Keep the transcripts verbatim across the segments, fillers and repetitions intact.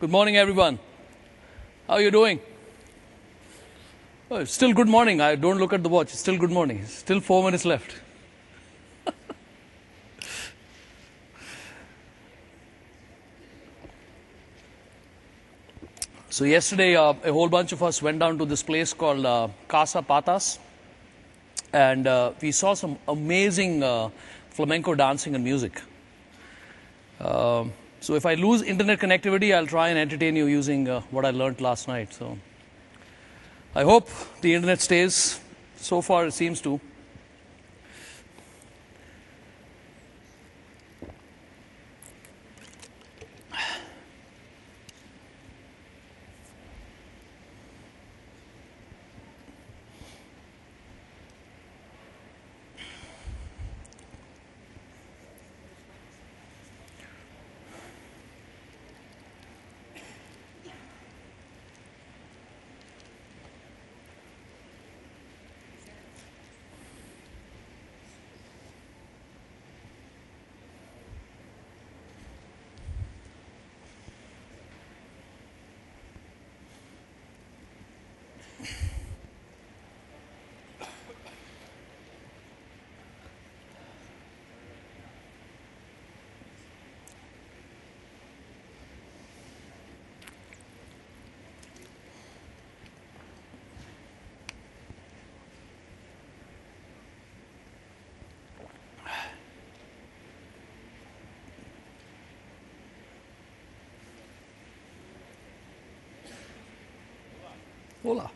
Good morning, everyone. How are you doing? Oh, it's still good morning. I don't look at the watch. It's still good morning. It's still four minutes left. So yesterday, uh, a whole bunch of us went down to this place called uh, Casa Patas, and uh, we saw some amazing uh, flamenco dancing and music. Uh, so if I lose internet connectivity, I'll try and entertain you using uh, what I learned last night. So I hope the internet stays. So far, it seems to. Hola.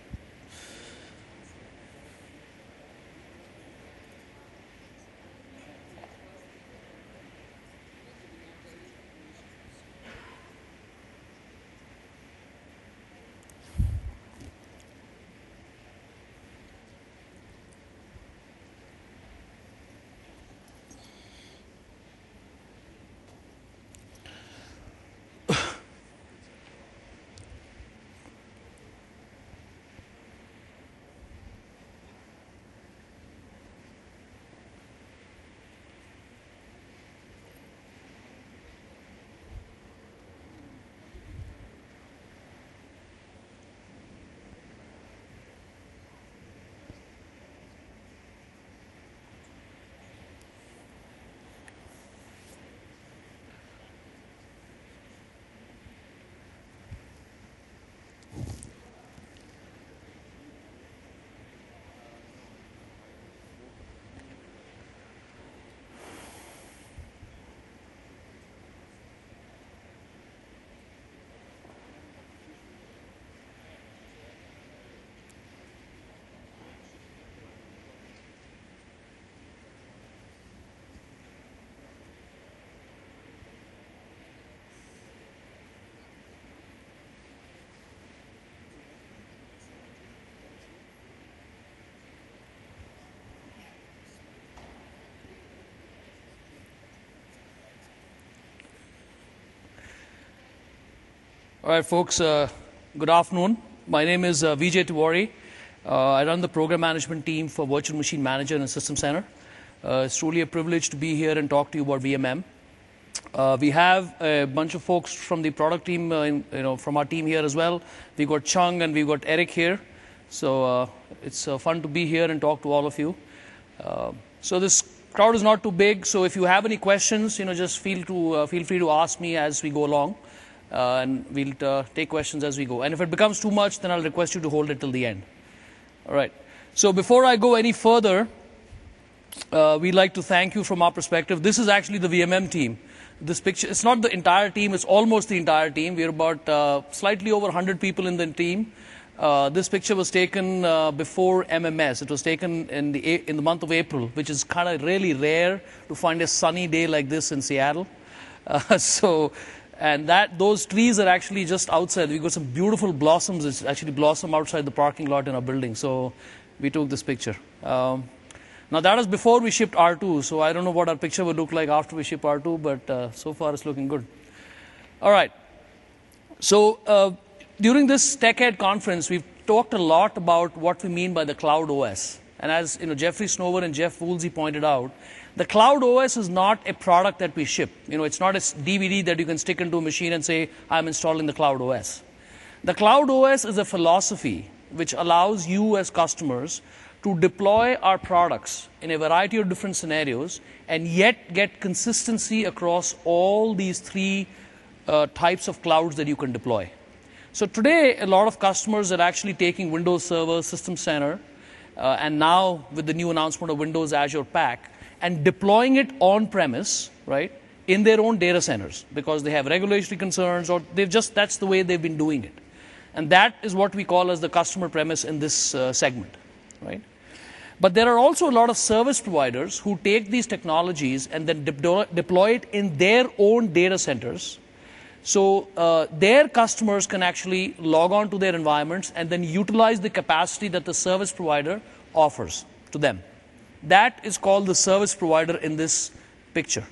All right, folks, uh, good afternoon. My name is uh, Vijay Tiwari. Uh, I run the program management team for Virtual Machine Manager and System Center. Uh, it's truly a privilege to be here and talk to you about V M M. Uh, we have a bunch of folks from the product team, uh, in, you know, from our team here as well. We got Chung and we got Eric here. So uh, it's uh, fun to be here and talk to all of you. Uh, so this crowd is not too big. So if you have any questions, you know, just feel to uh, feel free to ask me as we go along. Uh, and we'll uh, take questions as we go. And if it becomes too much, then I'll request you to hold it till the end. All right. So before I go any further, uh, we'd like to thank you from our perspective. This is actually the V M M team. This picture, it's not the entire team, it's almost the entire team. We're about uh, slightly over one hundred people in the team. Uh, this picture was taken uh, before M M S. It was taken in the, in the month of April, which is kind of really rare to find a sunny day like this in Seattle. Uh, so. And that those trees are actually just outside. We've got some beautiful blossoms. It's actually blossom outside the parking lot in our building. So we took this picture. Um, now that was before we shipped R two. So I don't know what our picture would look like after we ship R two. But uh, so far it's looking good. All right. So uh, during this TechEd conference, we've talked a lot about what we mean by the cloud O S. And as you know, Jeffrey Snover and Jeff Woolsey pointed out, The Cloud O S is not a product that we ship. You know, it's not a D V D that you can stick into a machine and say, I'm installing the Cloud O S. The Cloud O S is a philosophy which allows you as customers to deploy our products in a variety of different scenarios and yet get consistency across all these three uh, types of clouds that you can deploy. So today, a lot of customers are actually taking Windows Server, System Center, uh, and now with the new announcement of Windows Azure Pack, and deploying it on-premise, right, in their own data centers because they have regulatory concerns or they've just, that's the way they've been doing it. And that is what we call as the customer premise in this uh, segment, right? But there are also a lot of service providers who take these technologies and then de deploy it in their own data centers. So uh, their customers can actually log on to their environments and then utilize the capacity that the service provider offers to them. That is called the service provider in this picture.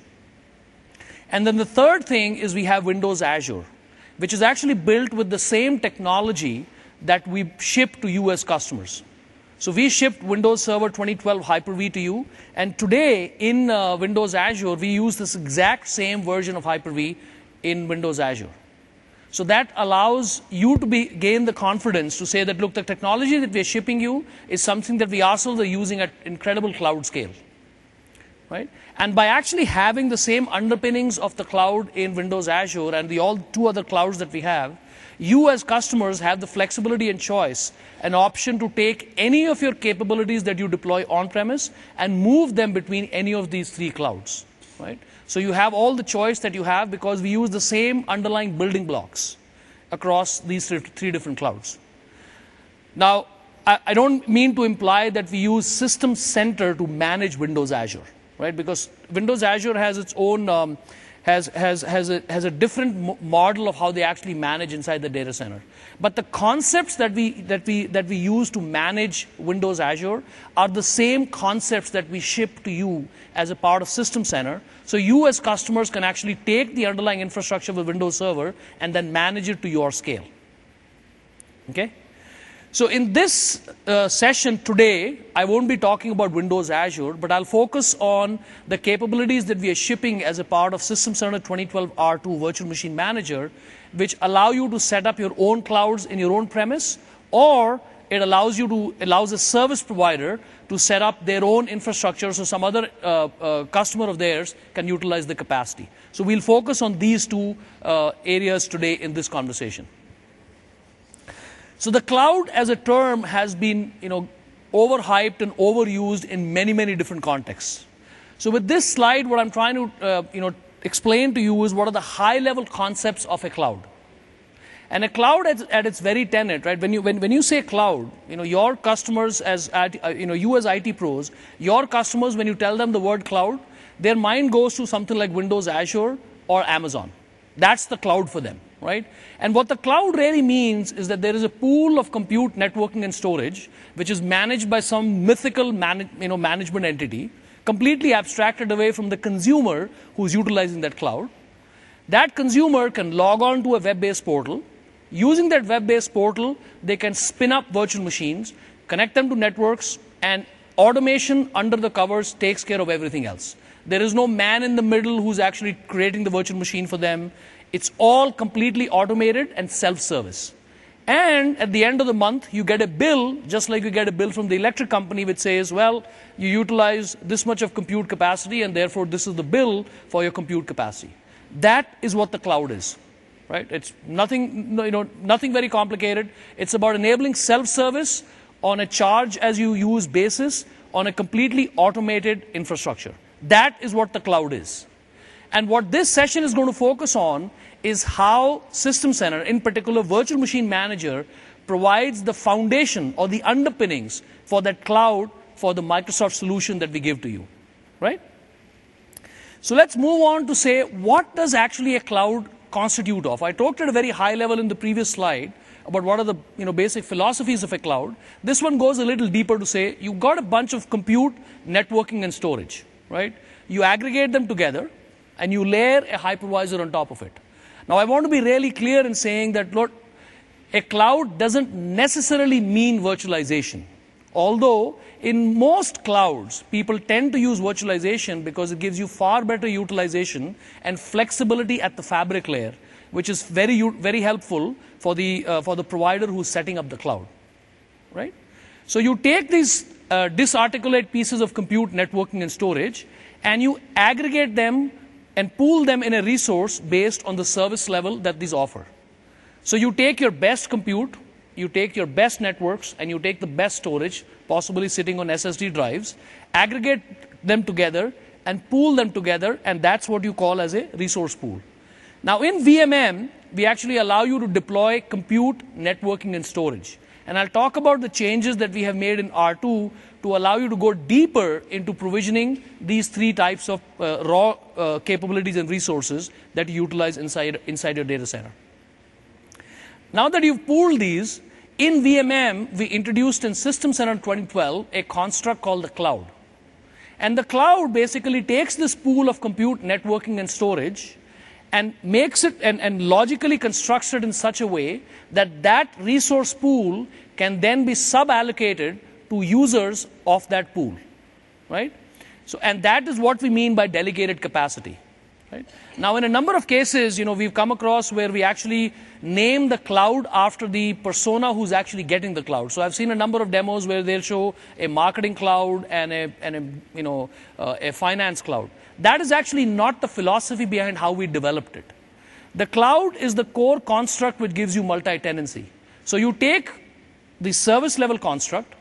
And then the third thing is we have Windows Azure, which is actually built with the same technology that we ship to you as customers. So we shipped Windows Server twenty twelve Hyper-V to you, and today in uh, Windows Azure, we use this exact same version of Hyper-V in Windows Azure. So that allows you to be, gain the confidence to say that, look, the technology that we're shipping you is something that we ourselves are using at incredible cloud scale. Right? And by actually having the same underpinnings of the cloud in Windows Azure and the all two other clouds that we have, you as customers have the flexibility and choice, an option to take any of your capabilities that you deploy on-premise and move them between any of these three clouds. Right? So you have all the choice that you have because we use the same underlying building blocks across these three different clouds. Now, I, I don't mean to imply that we use System Center to manage Windows Azure, right? Because Windows Azure has its own, um, has, has, has, a, has a different mo model of how they actually manage inside the data center. But the concepts that we, that, we, that we use to manage Windows Azure are the same concepts that we ship to you as a part of System Center. So you as customers can actually take the underlying infrastructure of Windows Server and then manage it to your scale. Okay? So in this uh, session today, I won't be talking about Windows Azure, but I'll focus on the capabilities that we are shipping as a part of System Center twenty twelve R two Virtual Machine Manager, which allow you to set up your own clouds in your own premise, or it allows you to allows a service provider to set up their own infrastructure so some other uh, uh, customer of theirs can utilize the capacity. So we'll focus on these two uh, areas today in this conversation. So the cloud as a term has been, you know, overhyped and overused in many, many different contexts. So with this slide, what I'm trying to, uh, you know, explain to you is what are the high-level concepts of a cloud. And a cloud at, at its very tenet, right? When you when, when you say cloud, you know, your customers as uh, you know, you as I T pros, your customers, when you tell them the word cloud, their mind goes to something like Windows Azure or Amazon. That's the cloud for them. Right? And what the cloud really means is that there is a pool of compute, networking, and storage which is managed by some mythical man you know, management entity, completely abstracted away from the consumer who's utilizing that cloud. That consumer can log on to a web-based portal. Using that web-based portal, they can spin up virtual machines, connect them to networks, and automation under the covers takes care of everything else. There is no man in the middle who's actually creating the virtual machine for them. It's all completely automated and self-service. And at the end of the month, you get a bill, just like you get a bill from the electric company, which says, well, you utilize this much of compute capacity, and therefore this is the bill for your compute capacity. That is what the cloud is. Right? It's nothing, you know, nothing very complicated. It's about enabling self-service on a charge-as-you-use basis on a completely automated infrastructure. That is what the cloud is. And what this session is going to focus on is how System Center, in particular Virtual Machine Manager, provides the foundation or the underpinnings for that cloud for the Microsoft solution that we give to you. Right? So let's move on to say, what does actually a cloud constitute of? I talked at a very high level in the previous slide about what are the you know, basic philosophies of a cloud. This one goes a little deeper to say, you've got a bunch of compute, networking, and storage. Right? You aggregate them together, and you layer a hypervisor on top of it. Now, I want to be really clear in saying that, look, a cloud doesn't necessarily mean virtualization Although in most clouds, people tend to use virtualization because it gives you far better utilization and flexibility at the fabric layer, which is very, very helpful for the, uh, for the provider who's setting up the cloud, right? So you take these uh, disarticulate pieces of compute, networking, and storage, and you aggregate them and pool them in a resource based on the service level that these offer. So you take your best compute, you take your best networks, and you take the best storage, possibly sitting on S S D drives, aggregate them together, and pool them together, and that's what you call as a resource pool. Now in V M M, we actually allow you to deploy compute, networking, and storage. And I'll talk about the changes that we have made in R two to allow you to go deeper into provisioning these three types of uh, raw uh, capabilities and resources that you utilize inside, inside your data center. Now that you've pooled these, in V M M, we introduced in System Center twenty twelve a construct called the cloud. And the cloud basically takes this pool of compute, networking, and storage and makes it and, and logically constructs it in such a way that that resource pool can then be sub-allocated to users of that pool, right? So, and that is what we mean by delegated capacity. Right? Now, in a number of cases, you know, we've come across where we actually name the cloud after the persona who's actually getting the cloud. So I've seen a number of demos where they'll show a marketing cloud and a, and a you know, uh, a finance cloud. That is actually not the philosophy behind how we developed it. The cloud is the core construct which gives you multi-tenancy. So you take the service level construct,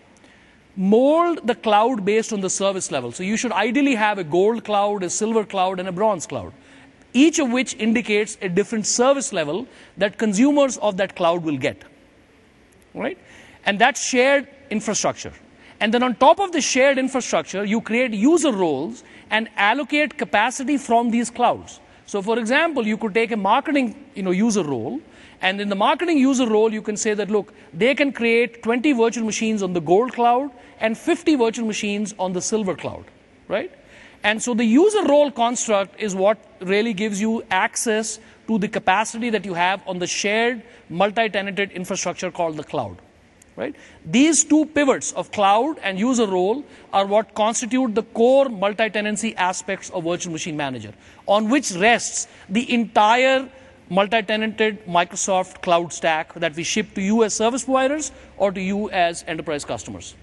mold the cloud based on the service level. So you should ideally have a gold cloud, a silver cloud, and a bronze cloud, each of which indicates a different service level that consumers of that cloud will get, right? And that's shared infrastructure. And then on top of the shared infrastructure, you create user roles and allocate capacity from these clouds. So for example, you could take a marketing you know, user role, and in the marketing user role, you can say that, look, they can create twenty virtual machines on the gold cloud and fifty virtual machines on the silver cloud, right? And so the user role construct is what really gives you access to the capacity that you have on the shared multi-tenanted infrastructure called the cloud, right? These two pivots of cloud and user role are what constitute the core multi-tenancy aspects of Virtual Machine Manager, on which rests the entire multi-tenanted Microsoft cloud stack that we ship to you as service providers or to you as enterprise customers.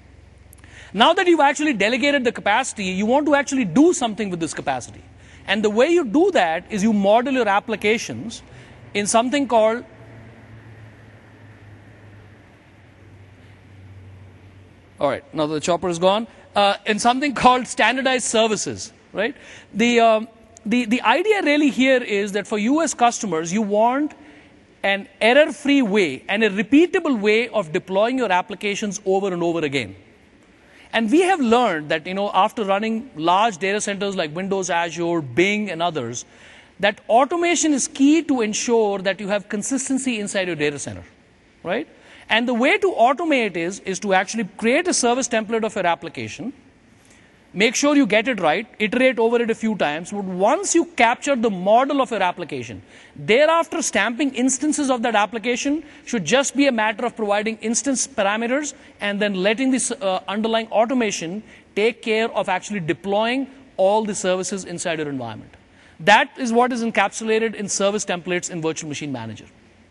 Now that you've actually delegated the capacity, you want to actually do something with this capacity. And the way you do that is you model your applications in something called all right, now that the chopper is gone, uh, in something called standardized services, right? The, um, the, the idea really here is that for you as customers, you want an error-free way and a repeatable way of deploying your applications over and over again. And we have learned that, you know, after running large data centers like Windows, Azure, Bing, and others, that automation is key to ensure that you have consistency inside your data center, right? And the way to automate is, is to actually create a service template of your application, make sure you get it right, iterate over it a few times, but once you capture the model of your application, thereafter stamping instances of that application should just be a matter of providing instance parameters and then letting this uh, underlying automation take care of actually deploying all the services inside your environment. That is what is encapsulated in service templates in Virtual Machine Manager.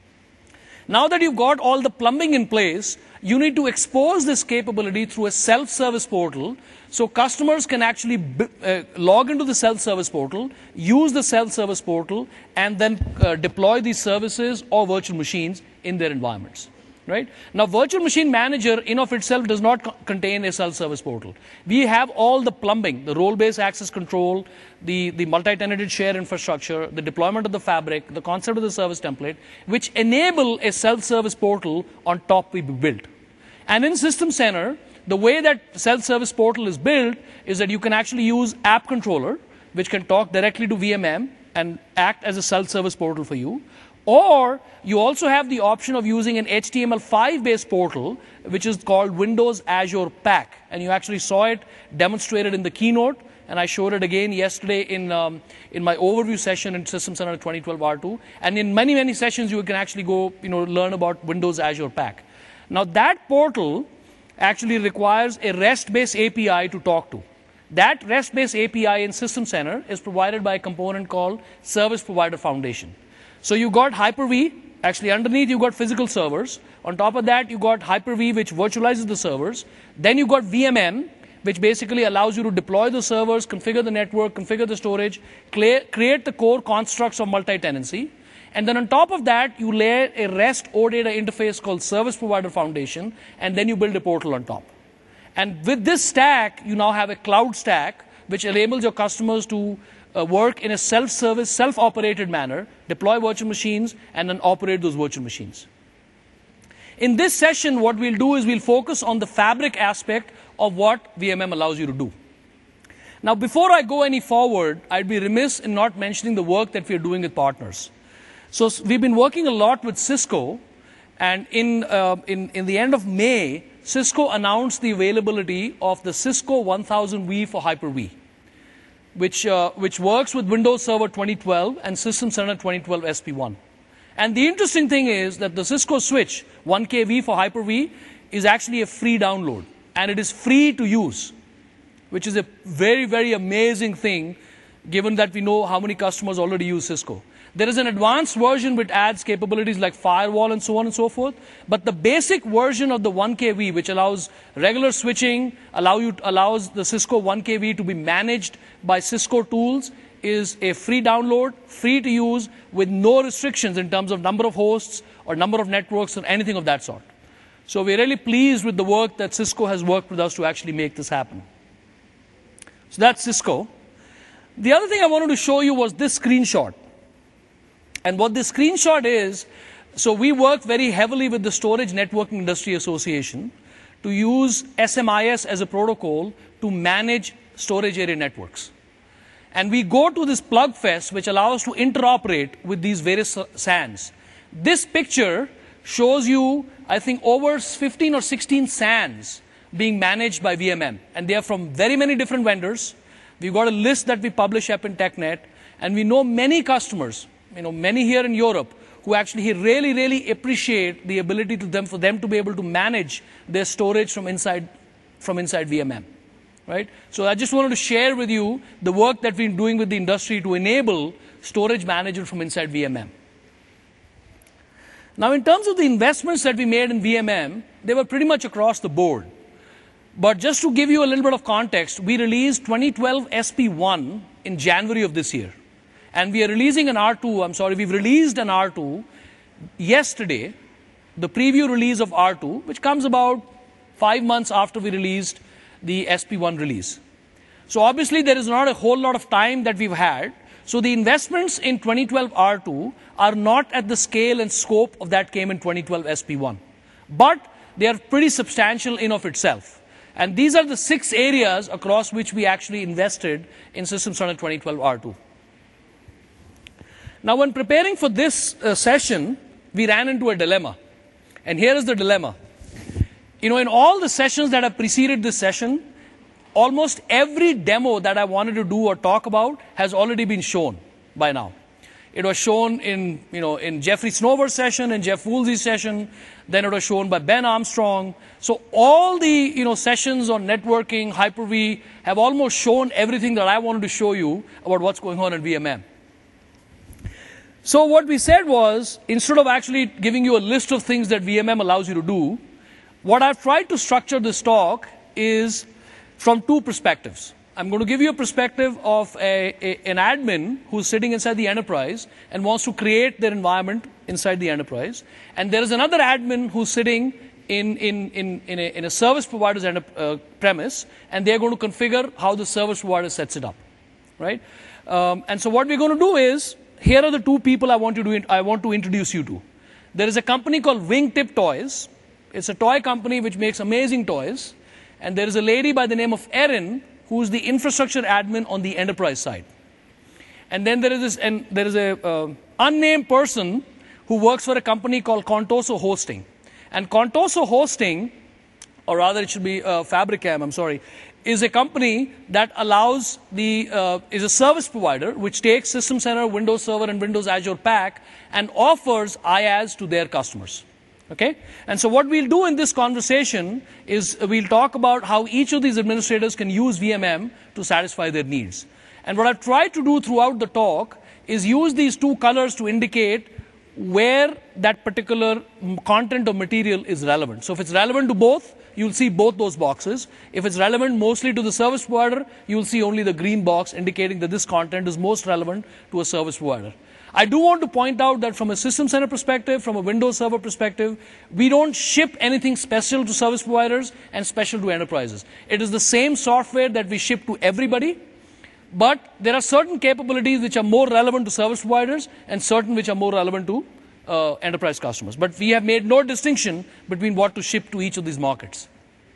Now that you've got all the plumbing in place, you need to expose this capability through a self-service portal so customers can actually uh, log into the self-service portal, use the self-service portal, and then uh, deploy these services or virtual machines in their environments. Right? Now, Virtual Machine Manager in of itself does not co contain a self-service portal. We have all the plumbing, the role-based access control, the, the multi-tenanted shared infrastructure, the deployment of the fabric, the concept of the service template, which enable a self-service portal on top we built. And in System Center, the way that self-service portal is built is that you can actually use App Controller, which can talk directly to V M M and act as a self-service portal for you. Or you also have the option of using an H T M L five based portal, which is called Windows Azure Pack. And you actually saw it demonstrated in the keynote, and I showed it again yesterday in, um, in my overview session in System Center twenty twelve R two. And in many, many sessions, you can actually go you know, learn about Windows Azure Pack. Now, that portal actually requires a REST-based A P I to talk to. That REST-based A P I in System Center is provided by a component called Service Provider Foundation. So you got Hyper-V. Actually, underneath you got physical servers. On top of that, you got Hyper-V, which virtualizes the servers. Then you got V M M, which basically allows you to deploy the servers, configure the network, configure the storage, create the core constructs of multi-tenancy. And then on top of that, you layer a REST OData interface called Service Provider Foundation, and then you build a portal on top. And with this stack, you now have a cloud stack, which enables your customers to uh, work in a self-service, self-operated manner, deploy virtual machines, and then operate those virtual machines. In this session, what we'll do is we'll focus on the fabric aspect of what V M M allows you to do. Now, before I go any forward, I'd be remiss in not mentioning the work that we're doing with partners. So we've been working a lot with Cisco, and in, uh, in, in the end of May, Cisco announced the availability of the Cisco one thousand V for Hyper-V, which, uh, which works with Windows Server twenty twelve and System Center twenty twelve S P one. And the interesting thing is that the Cisco switch one K V for Hyper-V is actually a free download, and it is free to use, which is a very, very amazing thing, given that we know how many customers already use Cisco. There is an advanced version which adds capabilities like firewall and so on and so forth, but the basic version of the one K V, which allows regular switching, allow you, allows the Cisco one K V to be managed by Cisco tools, is a free download, free to use, with no restrictions in terms of number of hosts or number of networks or anything of that sort. So we're really pleased with the work that Cisco has worked with us to actually make this happen. So that's Cisco. The other thing I wanted to show you was this screenshot. And what this screenshot is, so we work very heavily with the Storage Networking Industry Association to use S M I S as a protocol to manage storage area networks. And we go to this PlugFest, which allows us to interoperate with these various S A Ns. This picture shows you, I think, over fifteen or sixteen S A Ns being managed by V M M. And they are from very many different vendors. We've got a list that we publish up in TechNet. And we know many customers, you know, many here in Europe, who actually really, really appreciate the ability to them, for them to be able to manage their storage from inside, from inside V M M. Right? So I just wanted to share with you the work that we've been doing with the industry to enable storage management from inside V M M. Now, in terms of the investments that we made in V M M, they were pretty much across the board. But just to give you a little bit of context, we released twenty twelve S P one in January of this year. And we are releasing an R two, I'm sorry, we've released an R two yesterday, the preview release of R two, which comes about five months after we released the S P one release. So obviously there is not a whole lot of time that we've had. So the investments in twenty twelve R two are not at the scale and scope of that came in twenty twelve S P one. But they are pretty substantial in of itself. And these are the six areas across which we actually invested in System Center twenty twelve R two. Now, when preparing for this uh, session, we ran into a dilemma. And here is the dilemma. You know, in all the sessions that have preceded this session, almost every demo that I wanted to do or talk about has already been shown by now. It was shown in, you know, in Jeffrey Snover's session, in Jeff Woolsey's session, then it was shown by Ben Armstrong. So all the, you know, sessions on networking, Hyper-V, have almost shown everything that I wanted to show you about what's going on in V M M. So what we said was, instead of actually giving you a list of things that V M M allows you to do, what I've tried to structure this talk is from two perspectives. I'm going to give you a perspective of a, a, an admin who's sitting inside the enterprise and wants to create their environment inside the enterprise. And there is another admin who's sitting in, in, in, in, a, in a service provider's uh, premise, and they're going to configure how the service provider sets it up. Right? Um, and so what we're going to do is, here are the two people I want, you to, I want to introduce you to. There is a company called Wingtip Toys. It's a toy company which makes amazing toys. And there is a lady by the name of Erin, who is the infrastructure admin on the enterprise side. And then there is this, and there is a uh, unnamed person who works for a company called Contoso Hosting. And Contoso Hosting, or rather it should be uh, Fabricam, I'm sorry, is a company that allows the, uh, is a service provider which takes System Center, Windows Server, and Windows Azure Pack and offers IaaS to their customers. Okay? And so what we'll do in this conversation is we'll talk about how each of these administrators can use V M M to satisfy their needs. And what I've tried to do throughout the talk is use these two colors to indicate where that particular content or material is relevant. So if it's relevant to both, you'll see both those boxes. If it's relevant mostly to the service provider, you'll see only the green box indicating that this content is most relevant to a service provider. I do want to point out that from a System Center perspective, from a Windows Server perspective, we don't ship anything special to service providers and special to enterprises. It is the same software that we ship to everybody, but there are certain capabilities which are more relevant to service providers and certain which are more relevant to uh, enterprise customers. But we have made no distinction between what to ship to each of these markets.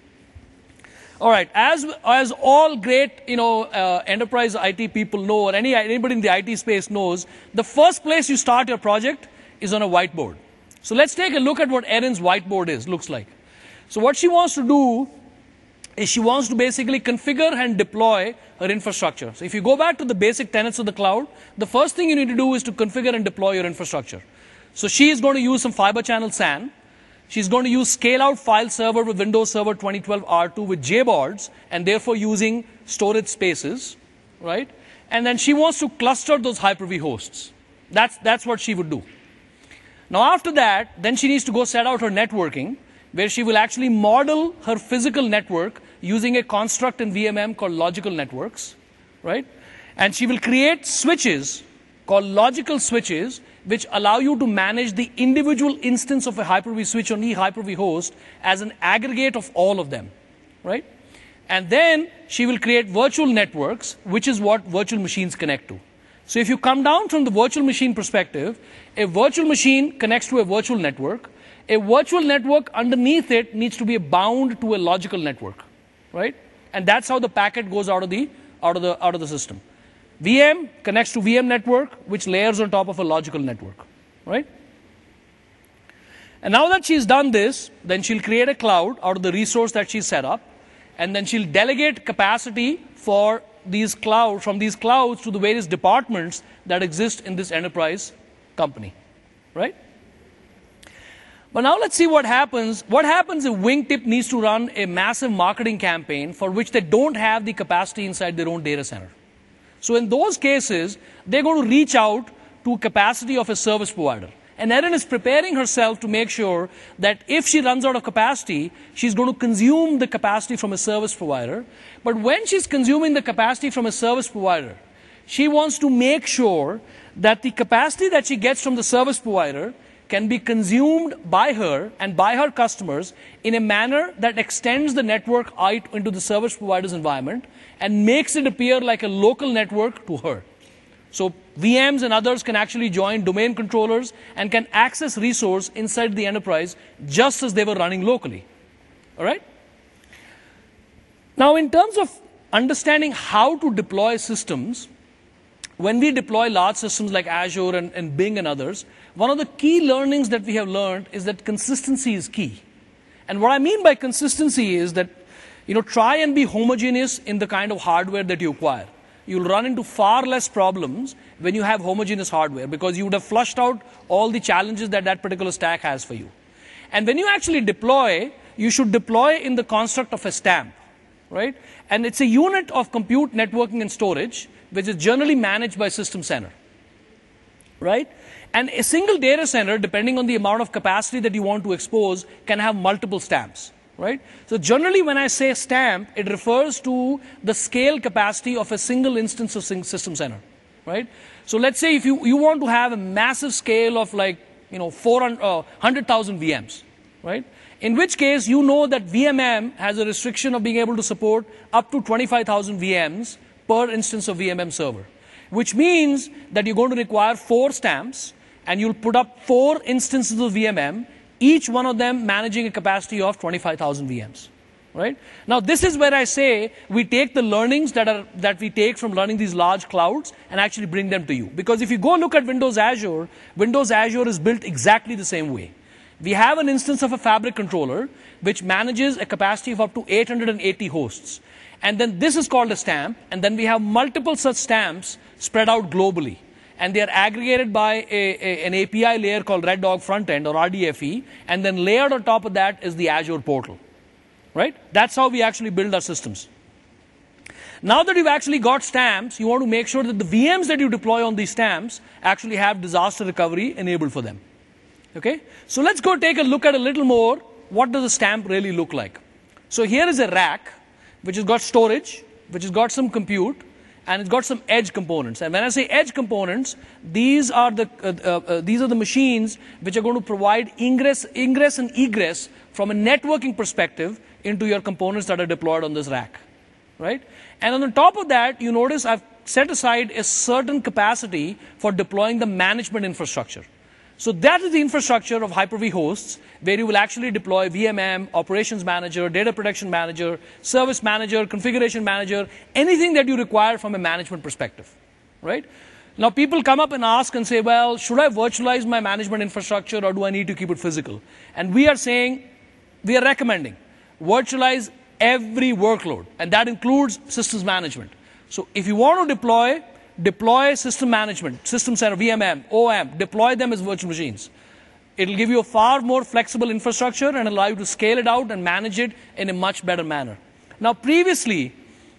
All right, as, as all great, you know, uh, enterprise I T people know, or any, anybody in the I T space knows, the first place you start your project is on a whiteboard. So let's take a look at what Erin's whiteboard is, looks like. So what she wants to do is she wants to basically configure and deploy her infrastructure. So if you go back to the basic tenets of the cloud, the first thing you need to do is to configure and deploy your infrastructure. So she is going to use some fiber channel S A N. She's going to use scale-out file server with Windows Server twenty twelve R two with J BORDs, and therefore using storage spaces, right? And then she wants to cluster those Hyper-V hosts. That's, that's what she would do. Now after that, then she needs to go set out her networking, where she will actually model her physical network using a construct in V M M called logical networks, right? And she will create switches called logical switches, which allow you to manage the individual instance of a Hyper-V switch on each Hyper-V host as an aggregate of all of them, right? And then she will create virtual networks, which is what virtual machines connect to. So if you come down from the virtual machine perspective, a virtual machine connects to a virtual network. A virtual network underneath it needs to be bound to a logical network, right? And that's how the packet goes out of the, out of the, out of the system. V M connects to V M network, which layers on top of a logical network, right? And now that she's done this, then she'll create a cloud out of the resource that she's set up, and then she'll delegate capacity for these cloud, from these clouds to the various departments that exist in this enterprise company, right? But now let's see what happens. What happens if Wingtip needs to run a massive marketing campaign for which they don't have the capacity inside their own data center? So in those cases, they're going to reach out to capacity of a service provider. And Erin is preparing herself to make sure that if she runs out of capacity, she's going to consume the capacity from a service provider. But when she's consuming the capacity from a service provider, she wants to make sure that the capacity that she gets from the service provider can be consumed by her and by her customers in a manner that extends the network out into the service provider's environment and makes it appear like a local network to her. So V Ms and others can actually join domain controllers and can access resource inside the enterprise just as they were running locally. All right? Now, in terms of understanding how to deploy systems, when we deploy large systems like Azure and, and Bing and others, one of the key learnings that we have learned is that consistency is key. And what I mean by consistency is that, you know, try and be homogeneous in the kind of hardware that you acquire. You'll run into far less problems when you have homogeneous hardware because you would have flushed out all the challenges that that particular stack has for you. And when you actually deploy, you should deploy in the construct of a stamp, right? And it's a unit of compute, networking, and storage, which is generally managed by System Center, right? And a single data center, depending on the amount of capacity that you want to expose, can have multiple stamps, right? So generally when I say stamp, it refers to the scale capacity of a single instance of System Center, right? So let's say if you, you want to have a massive scale of like, you know, four hundred, uh, one hundred thousand V Ms, right? In which case you know that V M M has a restriction of being able to support up to twenty-five thousand V Ms per instance of V M M server, which means that you're going to require four stamps and you'll put up four instances of V M M, each one of them managing a capacity of twenty-five thousand V Ms, right? Now this is where I say we take the learnings that, are, that we take from running these large clouds and actually bring them to you. Because if you go look at Windows Azure, Windows Azure is built exactly the same way. We have an instance of a fabric controller which manages a capacity of up to eight hundred eighty hosts. And then this is called a stamp, and then we have multiple such stamps spread out globally. and they are aggregated by a, a, an A P I layer called Red Dog Frontend or R D F E, and then layered on top of that is the Azure portal, right? That's how we actually build our systems. Now that you've actually got stamps, you want to make sure that the V Ms that you deploy on these stamps actually have disaster recovery enabled for them. Okay? So let's go take a look at a little more, what does a stamp really look like? So here is a rack, which has got storage, which has got some compute, and it's got some edge components. And when I say edge components, these are the, uh, uh, uh, these are the machines which are going to provide ingress, ingress and egress from a networking perspective into your components that are deployed on this rack. Right? And on the top of that, you notice I've set aside a certain capacity for deploying the management infrastructure. So that is the infrastructure of Hyper-V hosts, where you will actually deploy V M M, Operations Manager, Data Protection Manager, Service Manager, Configuration Manager, anything that you require from a management perspective. Right? Now people come up and ask and say, well, should I virtualize my management infrastructure or do I need to keep it physical? And we are saying, we are recommending, virtualize every workload, and that includes systems management. So if you want to deploy, deploy system management, system center, V M M, O M, deploy them as virtual machines. It will give you a far more flexible infrastructure and allow you to scale it out and manage it in a much better manner. Now previously,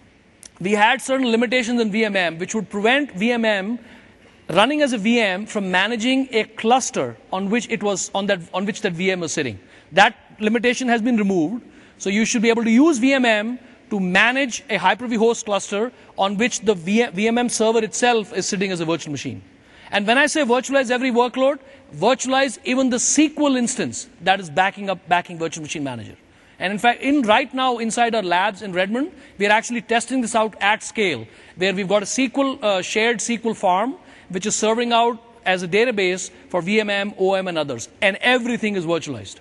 we had certain limitations in V M M which would prevent V M M running as a V M from managing a cluster on which it was on that on which that V M was sitting. That limitation has been removed. So you should be able to use V M M to manage a Hyper-V host cluster on which the V M M server itself is sitting as a virtual machine. And when I say virtualize every workload, virtualize even the S Q L instance that is backing up backing Virtual Machine Manager. And in fact, in right now inside our labs in Redmond, we are actually testing this out at scale, where we've got a S Q L uh, shared S Q L farm, which is serving out as a database for V M M, O M, and others, and everything is virtualized.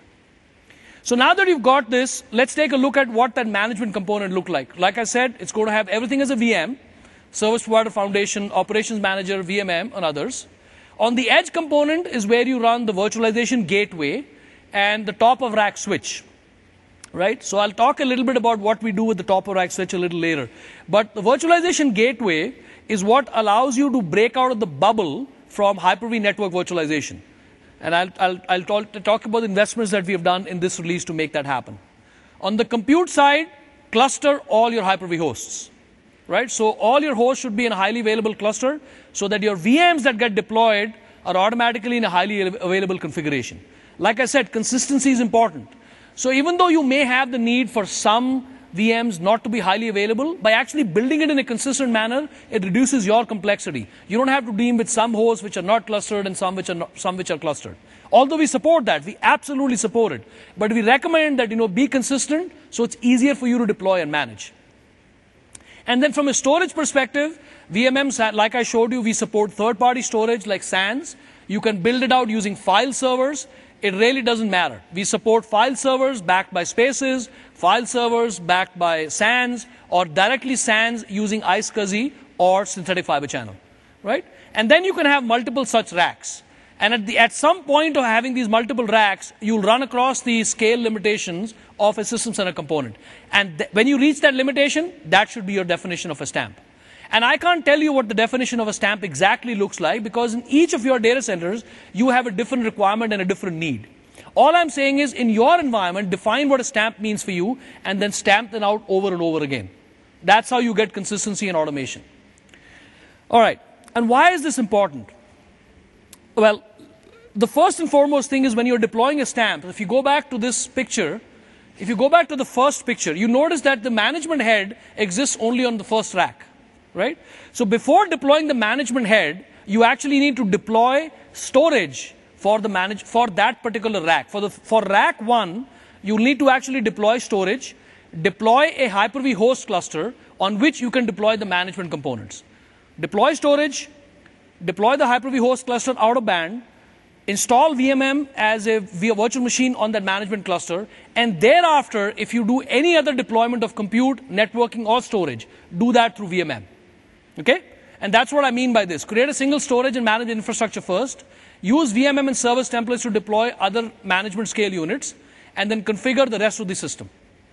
So now that you've got this, let's take a look at what that management component look like. Like I said, it's going to have everything as a V M, Service Provider Foundation, Operations Manager, V M M, and others. On the edge component is where you run the virtualization gateway and the top of rack switch. Right? So I'll talk a little bit about what we do with the top of rack switch a little later. But the virtualization gateway is what allows you to break out of the bubble from Hyper-V network virtualization. And I'll, I'll, I'll talk, talk about the investments that we have done in this release to make that happen. On the compute side, cluster all your Hyper-V hosts. Right? So all your hosts should be in a highly available cluster so that your V Ms that get deployed are automatically in a highly available configuration. Like I said, consistency is important. So even though you may have the need for some V Ms not to be highly available, by actually building it in a consistent manner, it reduces your complexity. You don't have to deal with some hosts which are not clustered and some which are not, some which are clustered. Although we support that, we absolutely support it. But we recommend that, you know, be consistent so it's easier for you to deploy and manage. And then from a storage perspective, V M Ms, like I showed you, we support third-party storage like SANS. You can build it out using file servers. It really doesn't matter. We support file servers backed by Spaces, file servers backed by SANS, or directly SANS using iSCSI or synthetic fiber channel, right? And then you can have multiple such racks. And at, the, at some point of having these multiple racks, you'll run across the scale limitations of a system center component. And when you reach that limitation, that should be your definition of a stamp. And I can't tell you what the definition of a stamp exactly looks like, because in each of your data centers, you have a different requirement and a different need. All I'm saying is, in your environment, define what a stamp means for you, and then stamp them out over and over again. That's how you get consistency and automation. All right. And why is this important? Well, the first and foremost thing is when you're deploying a stamp, if you go back to this picture, if you go back to the first picture, you notice that the management head exists only on the first rack. Right? So before deploying the management head, you actually need to deploy storage for the manage for that particular rack. For the for rack one, you need to actually deploy storage, deploy a Hyper-V host cluster on which you can deploy the management components. Deploy storage, deploy the Hyper-V host cluster out of band, install V M M as a via virtual machine on that management cluster, and thereafter, if you do any other deployment of compute, networking, or storage, do that through V M M. Okay? And that's what I mean by this. Create a single storage and manage infrastructure first. Use V M M and service templates to deploy other management scale units, and then configure the rest of the system.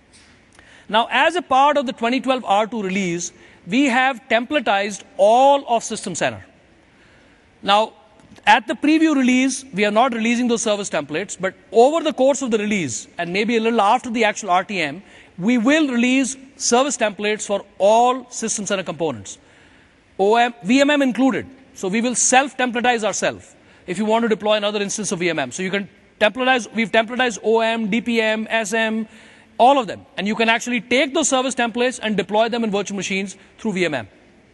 Now, as a part of the twenty twelve R two release, we have templatized all of System Center. Now, at the preview release, we are not releasing those service templates, but over the course of the release, and maybe a little after the actual R T M, we will release service templates for all System Center components, O M, V M M included. So we will self-templatize ourselves if you want to deploy another instance of V M M. So you can templatize, we've templatized O M, D P M, S M, all of them. And you can actually take those service templates and deploy them in virtual machines through V M M.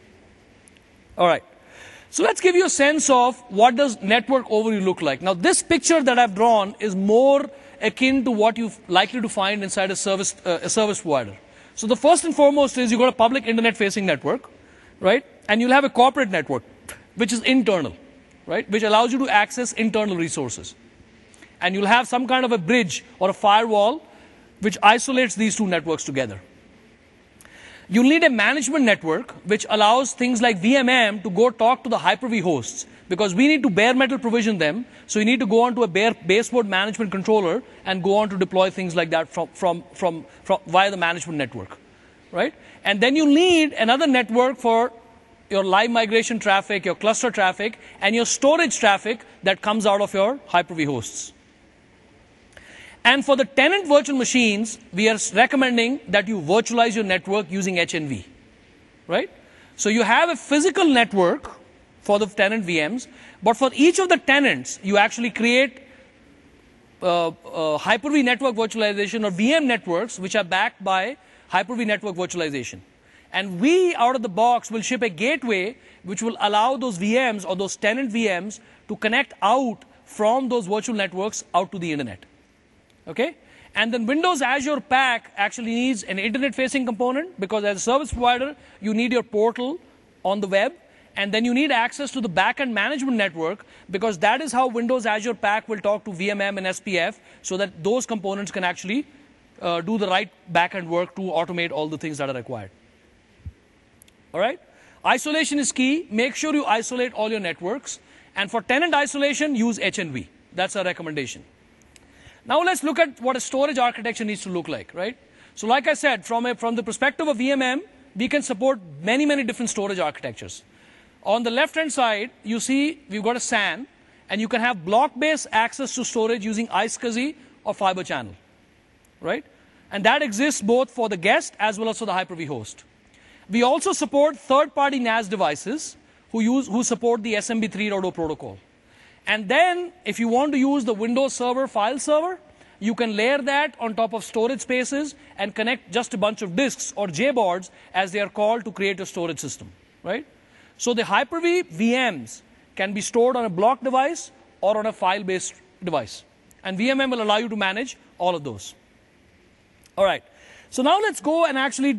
All right. So let's give you a sense of what does network overview look like. Now, this picture that I've drawn is more akin to what you're likely to find inside a service, uh, a service provider. So the first and foremost is you've got a public internet-facing network, right? And you'll have a corporate network, which is internal, right? Which allows you to access internal resources. And you'll have some kind of a bridge or a firewall which isolates these two networks together. You'll need a management network which allows things like V M M to go talk to the Hyper-V hosts, because we need to bare metal provision them. So you need to go onto a bare baseboard management controller and go on to deploy things like that from, from, from, from via the management network, right? And then you need another network for your live migration traffic, your cluster traffic, and your storage traffic that comes out of your Hyper-V hosts. And for the tenant virtual machines, we are recommending that you virtualize your network using H N V, right? So you have a physical network for the tenant V Ms, but for each of the tenants, you actually create uh, uh, Hyper-V network virtualization or V M networks, which are backed by Hyper-V network virtualization. And we, out of the box, will ship a gateway which will allow those V Ms or those tenant V Ms to connect out from those virtual networks out to the internet. Okay? And then Windows Azure P A C actually needs an internet-facing component, because as a service provider, you need your portal on the web, and then you need access to the backend management network, because that is how Windows Azure P A C will talk to V M M and S P F, so that those components can actually uh, do the right backend work to automate all the things that are required. All right? Isolation is key. Make sure you isolate all your networks. And for tenant isolation, use H N V. That's our recommendation. Now let's look at what a storage architecture needs to look like, right? So like I said, from, a, from the perspective of V M M, we can support many, many different storage architectures. On the left-hand side, you see we've got a S A N, and you can have block-based access to storage using iSCSI or Fiber Channel, right? And that exists both for the guest as well as for the Hyper-V host. We also support third-party N A S devices who, use, who support the S M B three point oh protocol. And then, if you want to use the Windows Server file server, you can layer that on top of storage spaces and connect just a bunch of disks, or J boards, as they are called, to create a storage system, right? So the Hyper-V V Ms can be stored on a block device or on a file-based device. And V M M will allow you to manage all of those. All right. So now let's go and actually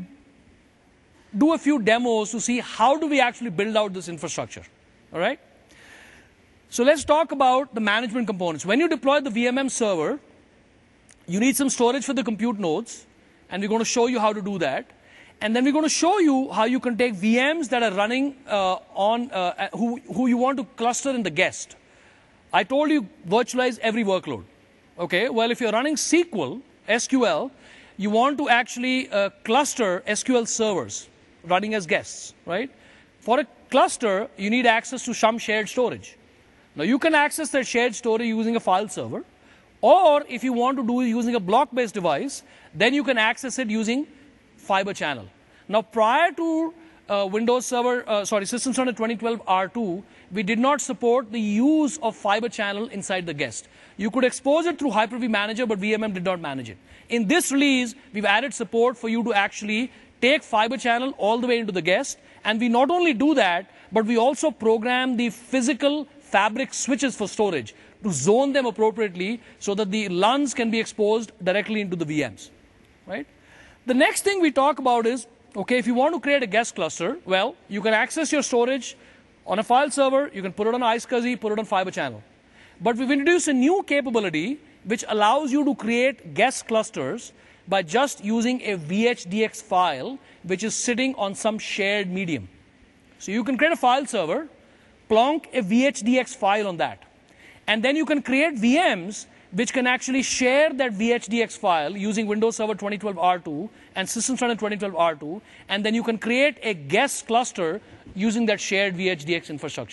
do a few demos to see how do we actually build out this infrastructure, all right? So let's talk about the management components. When you deploy the V M M server, you need some storage for the compute nodes, and we're going to show you how to do that. And then we're going to show you how you can take V Ms that are running uh, on, uh, who, who you want to cluster in the guest. I told you virtualize every workload. Okay, well, if you're running S Q L, S Q L, you want to actually uh, cluster S Q L servers running as guests, right? For a cluster, you need access to some shared storage. Now, you can access that shared storage using a file server, or if you want to do it using a block-based device, then you can access it using Fiber Channel. Now, prior to uh, Windows Server, uh, sorry, System Center twenty twelve R two, we did not support the use of Fiber Channel inside the guest. You could expose it through Hyper-V Manager, but V M M did not manage it. In this release, we've added support for you to actually take Fiber Channel all the way into the guest, and we not only do that, but we also program the physical fabric switches for storage to zone them appropriately so that the L U Ns can be exposed directly into the V Ms, right? The next thing we talk about is, okay, if you want to create a guest cluster, well, you can access your storage on a file server, you can put it on iSCSI, put it on Fiber Channel. But we've introduced a new capability which allows you to create guest clusters by just using a V H D X file which is sitting on some shared medium. So you can create a file server, plonk a V H D X file on that. And then you can create V Ms which can actually share that V H D X file using Windows Server twenty twelve R two and System Center twenty twelve R two, and then you can create a guest cluster using that shared V H D X infrastructure.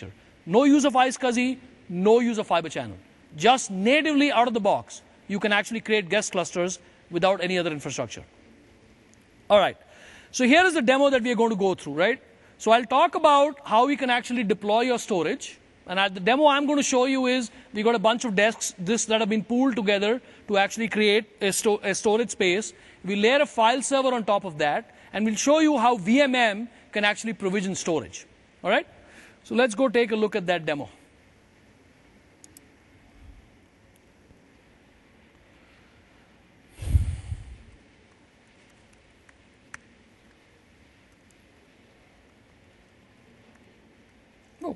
No use of iSCSI, no use of Fiber Channel. Just natively out of the box, you can actually create guest clusters without any other infrastructure. All right. So here is the demo that we are going to go through, right? So I'll talk about how we can actually deploy your storage. And at the demo I'm going to show you is we got a bunch of desks this that have been pooled together to actually create a, sto a storage space. We layer a file server on top of that, and we'll show you how V M M can actually provision storage. All right? So let's go take a look at that demo. Oh.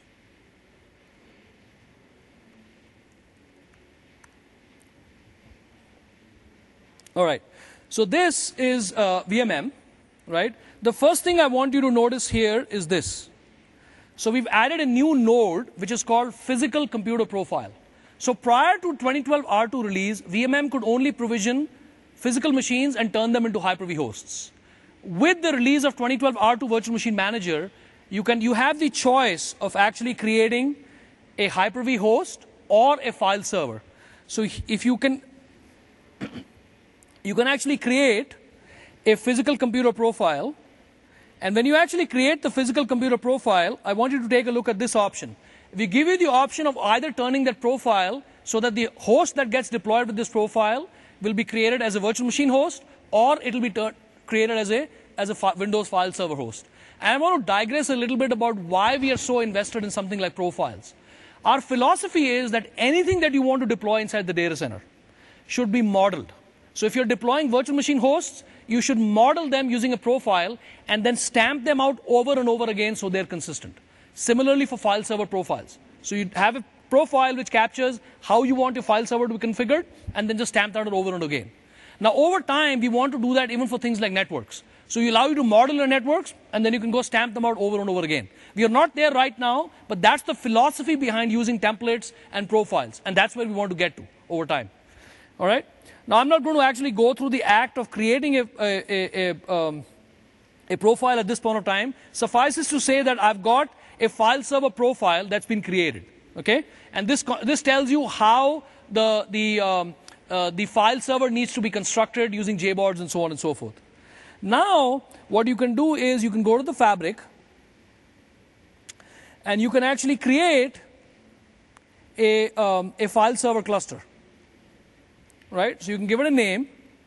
All right. So this is uh, V M M, right? The first thing I want you to notice here is this. So we've added a new node which is called physical computer profile. So prior to twenty twelve R two release, V M M could only provision physical machines and turn them into Hyper-V hosts. With the release of twenty twelve R two Virtual Machine Manager, you can you have the choice of actually creating a Hyper-V host or a file server. So if you can you can actually create a physical computer profile. And when you actually create the physical computer profile, I want you to take a look at this option. We give you the option of either turning that profile so that the host that gets deployed with this profile will be created as a virtual machine host, or it will be created as a, as a fi Windows file server host. And I want to digress a little bit about why we are so invested in something like profiles. Our philosophy is that anything that you want to deploy inside the data center should be modeled. So if you're deploying virtual machine hosts, you should model them using a profile and then stamp them out over and over again so they're consistent. Similarly for file server profiles. So you have a profile which captures how you want your file server to be configured and then just stamp that out over and again. Now over time, we want to do that even for things like networks. So you allow you to model your networks and then you can go stamp them out over and over again. We are not there right now, but that's the philosophy behind using templates and profiles. And that's where we want to get to over time. All right? Now, I'm not going to actually go through the act of creating a, a, a, a, um, a profile at this point of time. Suffices to say that I've got a file server profile that's been created. Okay? And this, this tells you how the, the, um, uh, the file server needs to be constructed using J BORDs and so on and so forth. Now, what you can do is you can go to the fabric and you can actually create a, um, a file server cluster. Right? So you can give it a name.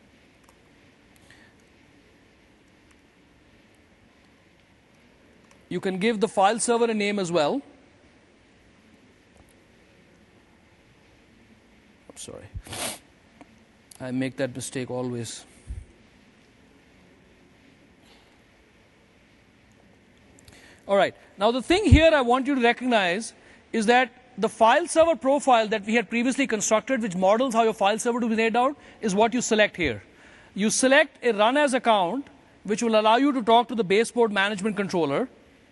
You can give the file server a name as well. I'm sorry. I make that mistake always. All right. Now the thing here I want you to recognize is that the file server profile that we had previously constructed, which models how your file server to be laid out, is what you select here. You select a run as account, which will allow you to talk to the baseboard management controller,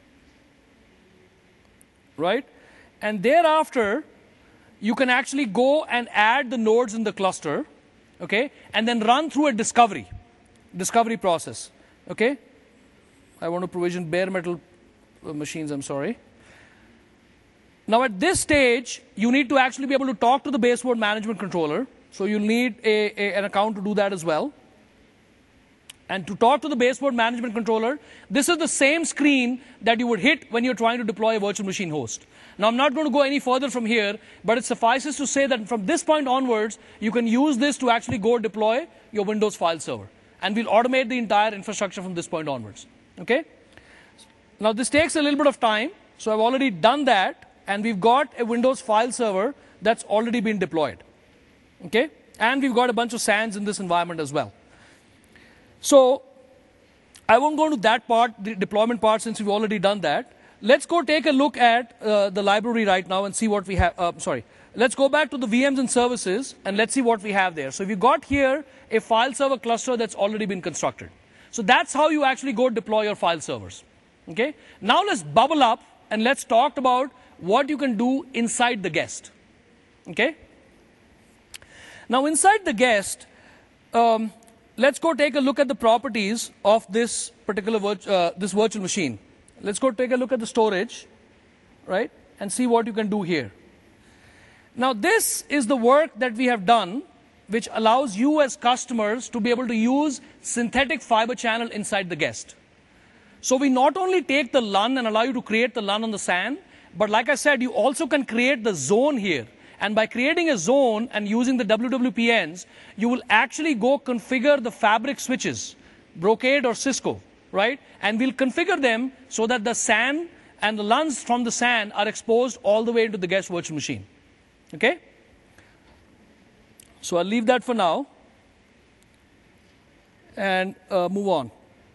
right? And thereafter, you can actually go and add the nodes in the cluster, okay? And then run through a discovery, discovery process, okay? I want to provision bare metal machines, I'm sorry. Now at this stage, you need to actually be able to talk to the baseboard management controller. So you'll need a, a, an account to do that as well. And to talk to the baseboard management controller, this is the same screen that you would hit when you're trying to deploy a virtual machine host. Now I'm not going to go any further from here, but it suffices to say that from this point onwards, you can use this to actually go deploy your Windows file server. And we'll automate the entire infrastructure from this point onwards. Okay? Now this takes a little bit of time. So I've already done that. And we've got a Windows file server that's already been deployed. Okay? And we've got a bunch of SANs in this environment as well. So I won't go into that part, the deployment part, since we've already done that. Let's go take a look at uh, the library right now and see what we have. Uh, sorry. Let's go back to the V Ms and services and let's see what we have there. So we've got here a file server cluster that's already been constructed. So that's how you actually go deploy your file servers. Okay? Now let's bubble up and let's talk about what you can do inside the guest. Okay? Now inside the guest, um, let's go take a look at the properties of this particular uh, this virtual machine. Let's go take a look at the storage, right? and see what you can do here. Now, this is the work that we have done, which allows you as customers to be able to use synthetic fiber channel inside the guest. So we not only take the L U N and allow you to create the L U N on the S A N, but like I said, you also can create the zone here. And by creating a zone and using the W W P Ns, you will actually go configure the fabric switches, Brocade or Cisco, right? And we'll configure them so that the S A N and the L U Ns from the S A N are exposed all the way into the guest virtual machine. Okay? So I'll leave that for now and uh, move on.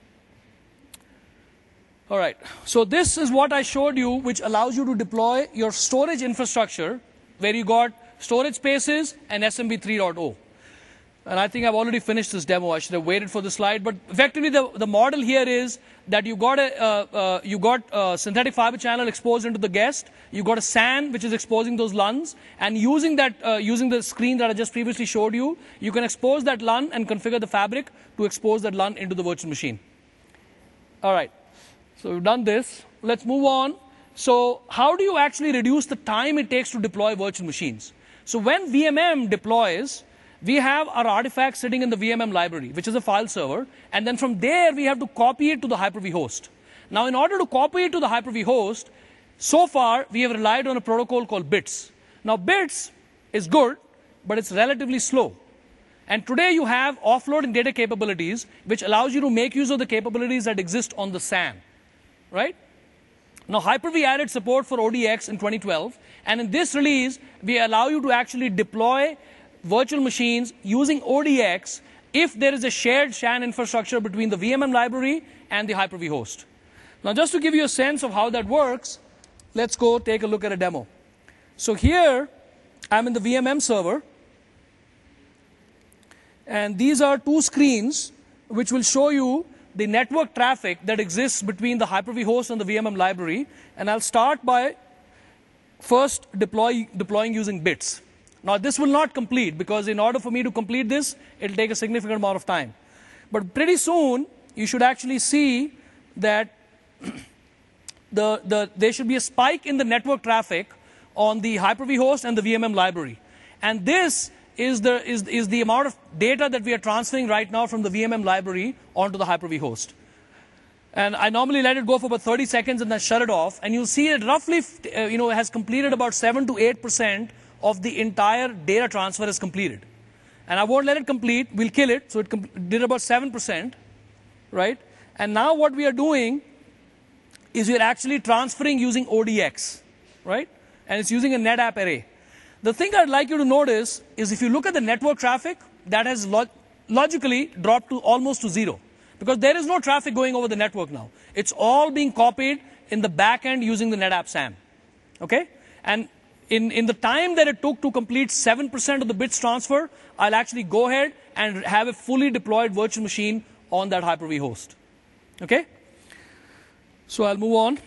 All right. So this is what I showed you, which allows you to deploy your storage infrastructure where you got storage spaces and S M B three point oh. And I think I've already finished this demo. I should have waited for the slide. But effectively, the, the model here is that you got a uh, uh, you got a synthetic fiber channel exposed into the guest. You got a S A N which is exposing those L U Ns, and using that uh, using the screen that I just previously showed you, you can expose that L U N and configure the fabric to expose that L U N into the virtual machine. All right. So we've done this. Let's move on. So how do you actually reduce the time it takes to deploy virtual machines? So when V M M deploys, we have our artifacts sitting in the V M M library, which is a file server, and then from there we have to copy it to the Hyper-V host. Now in order to copy it to the Hyper-V host, so far we have relied on a protocol called BITS. Now BITS is good, but it's relatively slow. And today you have offloading data capabilities, which allows you to make use of the capabilities that exist on the S A N, right? Now Hyper-V added support for O D X in twenty twelve, and in this release we allow you to actually deploy virtual machines using O D X if there is a shared S A N infrastructure between the V M M library and the Hyper-V host. Now just to give you a sense of how that works, let's go take a look at a demo. So here I'm in the V M M server, and these are two screens which will show you the network traffic that exists between the Hyper-V host and the V M M library. And I'll start by first deploy, deploying using BITS. Now this will not complete, because in order for me to complete this, it'll take a significant amount of time. But pretty soon, you should actually see that the, the, there should be a spike in the network traffic on the Hyper-V host and the V M M library. And this is the, is, is the amount of data that we are transferring right now from the V M M library onto the Hyper-V host. And I normally let it go for about thirty seconds and then shut it off. And you'll see it roughly uh, you know, has completed about seven to eight percent of the entire data transfer is completed. And I won't let it complete. We'll kill it. So it did about seven percent, right? And now what we are doing is we're actually transferring using O D X, right? And it's using a NetApp array. The thing I'd like you to notice is if you look at the network traffic, that has log logically dropped to almost to zero, because there is no traffic going over the network now. It's all being copied in the back end using the NetApp S A M. Okay? And in, in the time that it took to complete seven percent of the bits transfer, I'll actually go ahead and have a fully deployed virtual machine on that Hyper-V host. Okay? So I'll move on.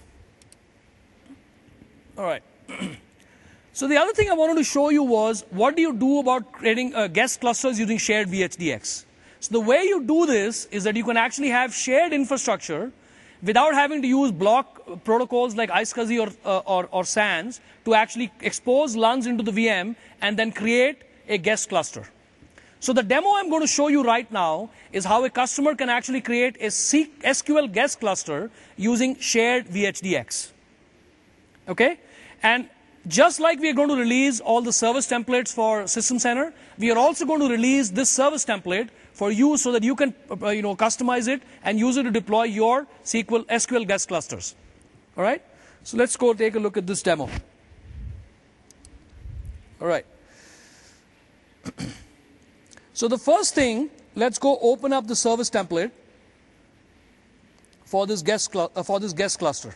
All right. So the other thing I wanted to show you was, what do you do about creating uh, guest clusters using shared V H D X? So the way you do this is that you can actually have shared infrastructure without having to use block protocols like iSCSI or, uh, or, or S A Ns to actually expose L U Ns into the V M and then create a guest cluster. So the demo I'm going to show you right now is how a customer can actually create a S Q L guest cluster using shared V H D X. Okay? And just like we are going to release all the service templates for System Center, we are also going to release this service template for you so that you can uh, you know, customize it and use it to deploy your S Q L, S Q L guest clusters. All right? So let's go take a look at this demo. All right. So the first thing, let's go open up the service template for this guest, uh, for this guest cluster.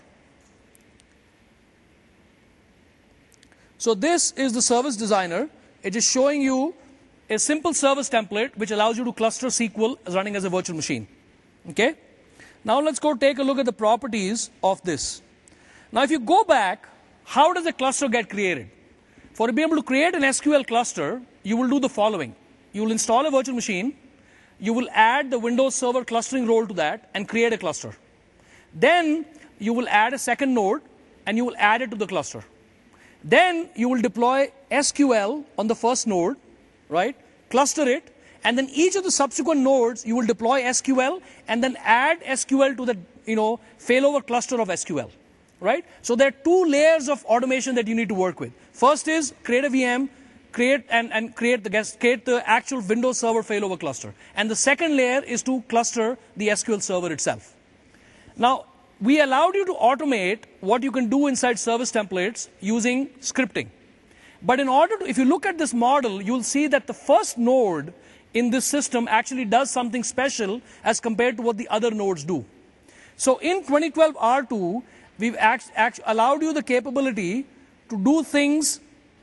So this is the service designer. It is showing you a simple service template which allows you to cluster S Q L running as a virtual machine. Okay? Now let's go take a look at the properties of this. Now if you go back, how does a cluster get created? For to be able to create an S Q L cluster, you will do the following. You will install a virtual machine. You will add the Windows Server clustering role to that and create a cluster. Then you will add a second node, and you will add it to the cluster. Then you will deploy S Q L on the first node, right? Cluster it, and then each of the subsequent nodes you will deploy S Q L and then add S Q L to the you know failover cluster of S Q L, right? So there are two layers of automation that you need to work with. First is create a V M, create and, and create the guest, create the actual Windows Server failover cluster, and the second layer is to cluster the S Q L server itself. Now, we allowed you to automate what you can do inside service templates using scripting. But in order to, if you look at this model, you'll see that the first node in this system actually does something special as compared to what the other nodes do. So in twenty twelve R two, we've act, act, allowed you the capability to do things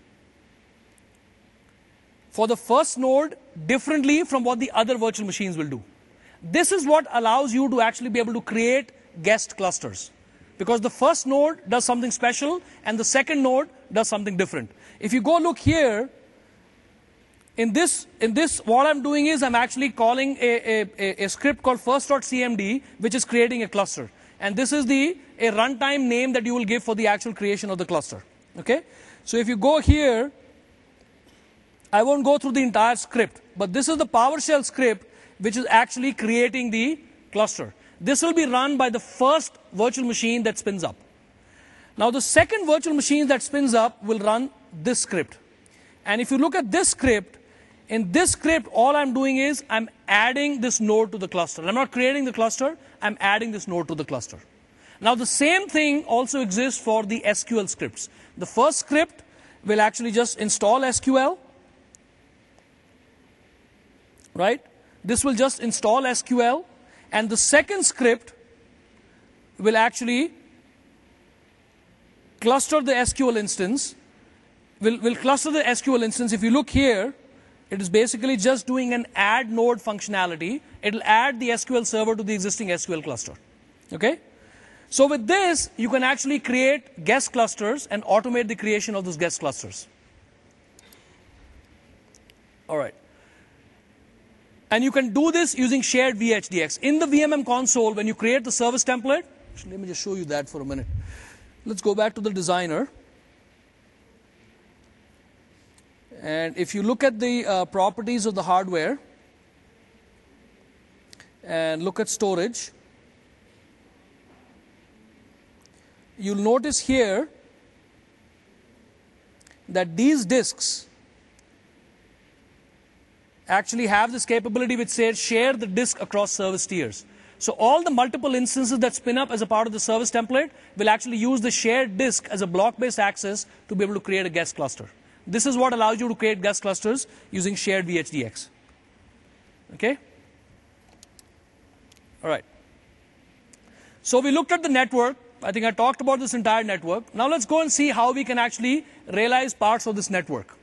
for the first node differently from what the other virtual machines will do. This is what allows you to actually be able to create guest clusters, because the first node does something special and the second node does something different. If you go look here, in this, in this what I'm doing is I'm actually calling a, a, a script called first.cmd, which is creating a cluster. And this is the a runtime name that you will give for the actual creation of the cluster. Okay? So if you go here, I won't go through the entire script, but this is the PowerShell script which is actually creating the cluster. This will be run by the first virtual machine that spins up. Now the second virtual machine that spins up will run this script. And if you look at this script, in this script all I'm doing is I'm adding this node to the cluster. I'm not creating the cluster, I'm adding this node to the cluster. Now the same thing also exists for the S Q L scripts. The first script will actually just install S Q L, right? This will just install S Q L. And the second script will actually cluster the S Q L instance, will, will cluster the S Q L instance. If you look here, it is basically just doing an add node functionality. It will add the S Q L server to the existing S Q L cluster. Okay? So with this, you can actually create guest clusters and automate the creation of those guest clusters. All right. And you can do this using shared V H D X. In the V M M console, when you create the service template, actually, let me just show you that for a minute. Let's go back to the designer. And if you look at the uh, properties of the hardware and look at storage, you'll notice here that these disks actually have this capability which says share the disk across service tiers. So all the multiple instances that spin up as a part of the service template will actually use the shared disk as a block-based access to be able to create a guest cluster. This is what allows you to create guest clusters using shared V H D X. Okay? All right. So we looked at the network. I think I talked about this entire network. Now let's go and see how we can actually realize parts of this network.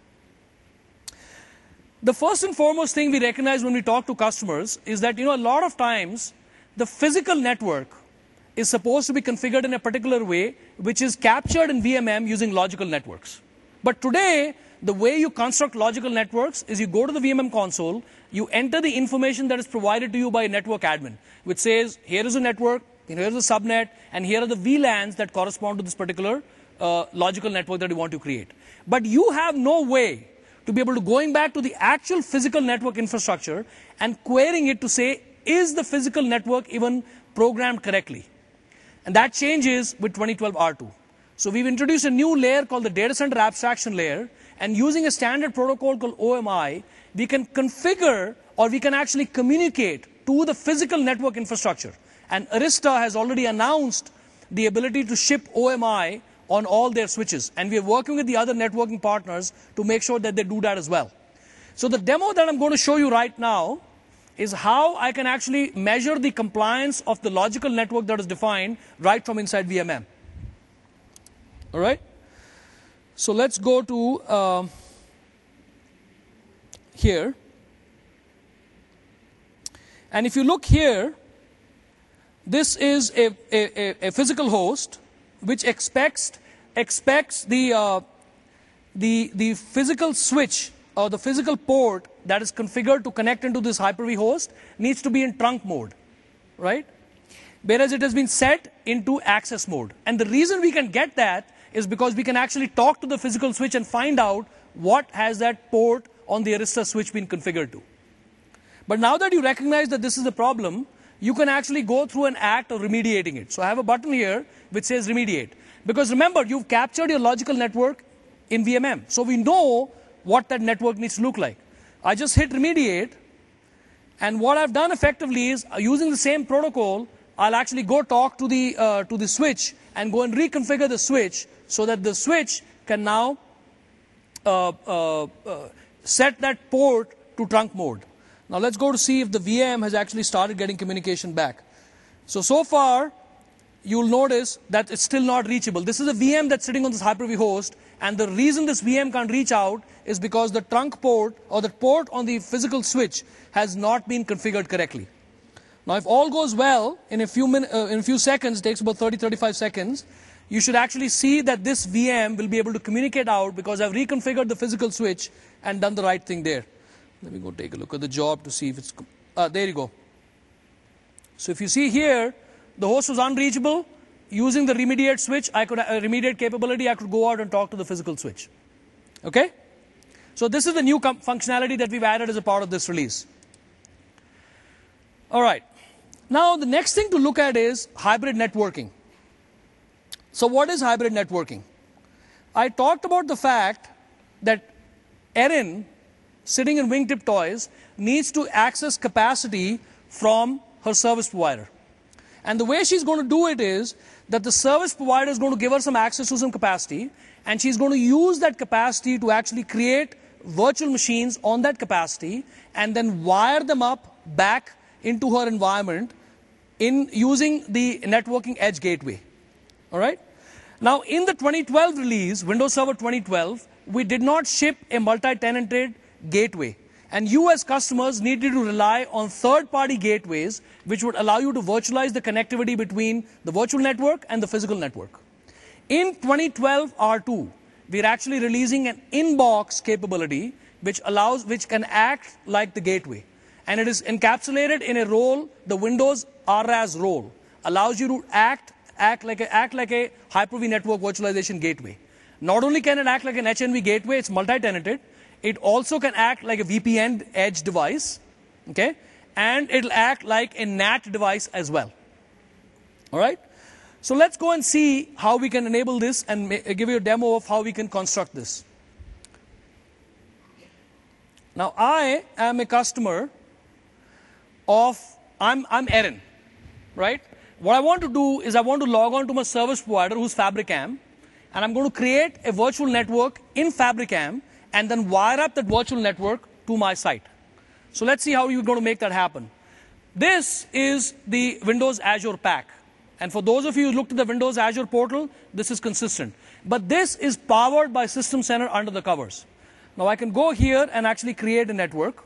The first and foremost thing we recognize when we talk to customers is that, you know, a lot of times the physical network is supposed to be configured in a particular way, which is captured in V M M using logical networks. But today, the way you construct logical networks is you go to the V M M console, you enter the information that is provided to you by a network admin, which says, here is a network, here is a subnet, and here are the V LANs that correspond to this particular uh, logical network that you want to create. But you have no way to be able to going back to the actual physical network infrastructure and querying it to say, is the physical network even programmed correctly? And that changes with twenty twelve R two. So we've introduced a new layer called the data center abstraction layer, and using a standard protocol called O M I, we can configure or we can actually communicate to the physical network infrastructure. And Arista has already announced the ability to ship O M I on all their switches, and we are working with the other networking partners to make sure that they do that as well. So the demo that I'm going to show you right now is how I can actually measure the compliance of the logical network that is defined right from inside V M M. All right? So let's go to uh, here. And if you look here, this is a, a, a physical host which expects expects the uh, the the physical switch or the physical port that is configured to connect into this Hyper-V host needs to be in trunk mode, right? whereas it has been set into access mode. And the reason we can get that is because we can actually talk to the physical switch and find out what has that port on the Arista switch been configured to. But now that you recognize that this is the problem, you can actually go through an act of remediating it. So I have a button here which says remediate. Because remember, you've captured your logical network in V M M. So we know what that network needs to look like. I just hit remediate, and what I've done effectively is, uh, using the same protocol, I'll actually go talk to the, uh, to the switch and go and reconfigure the switch so that the switch can now uh, uh, uh, set that port to trunk mode. Now let's go to see if the V M has actually started getting communication back. So, so far, you'll notice that it's still not reachable. This is a V M that's sitting on this Hyper-V host, and the reason this V M can't reach out is because the trunk port, or the port on the physical switch, has not been configured correctly. Now if all goes well, in a few, min uh, in a few seconds, it takes about thirty to thirty-five seconds, you should actually see that this V M will be able to communicate out because I've reconfigured the physical switch and done the right thing there. Let me go take a look at the job to see if it's, uh, there you go. So if you see here, the host was unreachable. Using the remediate switch, I could, uh, remediate capability, I could go out and talk to the physical switch. Okay? So this is the new functionality that we've added as a part of this release. All right. Now the next thing to look at is hybrid networking. So what is hybrid networking? I talked about the fact that Erin, sitting in Wingtip Toys, needs to access capacity from her service provider. And the way she's going to do it is that the service provider is going to give her some access to some capacity, and she's going to use that capacity to actually create virtual machines on that capacity and then wire them up back into her environment in using the networking edge gateway. All right? Now, in the twenty twelve release, Windows Server twenty twelve, we did not ship a multi-tenanted gateway. And you as customers needed to rely on third-party gateways which would allow you to virtualize the connectivity between the virtual network and the physical network. In twenty twelve R two, we're actually releasing an inbox capability which allows, which can act like the gateway. And it is encapsulated in a role, the Windows R A S role, allows you to act, act like a, act like a Hyper-V network virtualization gateway. Not only can it act like an H N V gateway, it's multi-tenanted, it also can act like a V P N edge device, okay? And it'll act like a N A T device as well. All right? So let's go and see how we can enable this and give you a demo of how we can construct this. Now, I am a customer of, I'm, I'm Erin, right? What I want to do is I want to log on to my service provider, who's Fabricam, and I'm going to create a virtual network in Fabricam and then wire up that virtual network to my site. So let's see how you're going to make that happen. This is the Windows Azure Pack. And for those of you who looked at the Windows Azure portal, this is consistent. But this is powered by System Center under the covers. Now I can go here and actually create a network.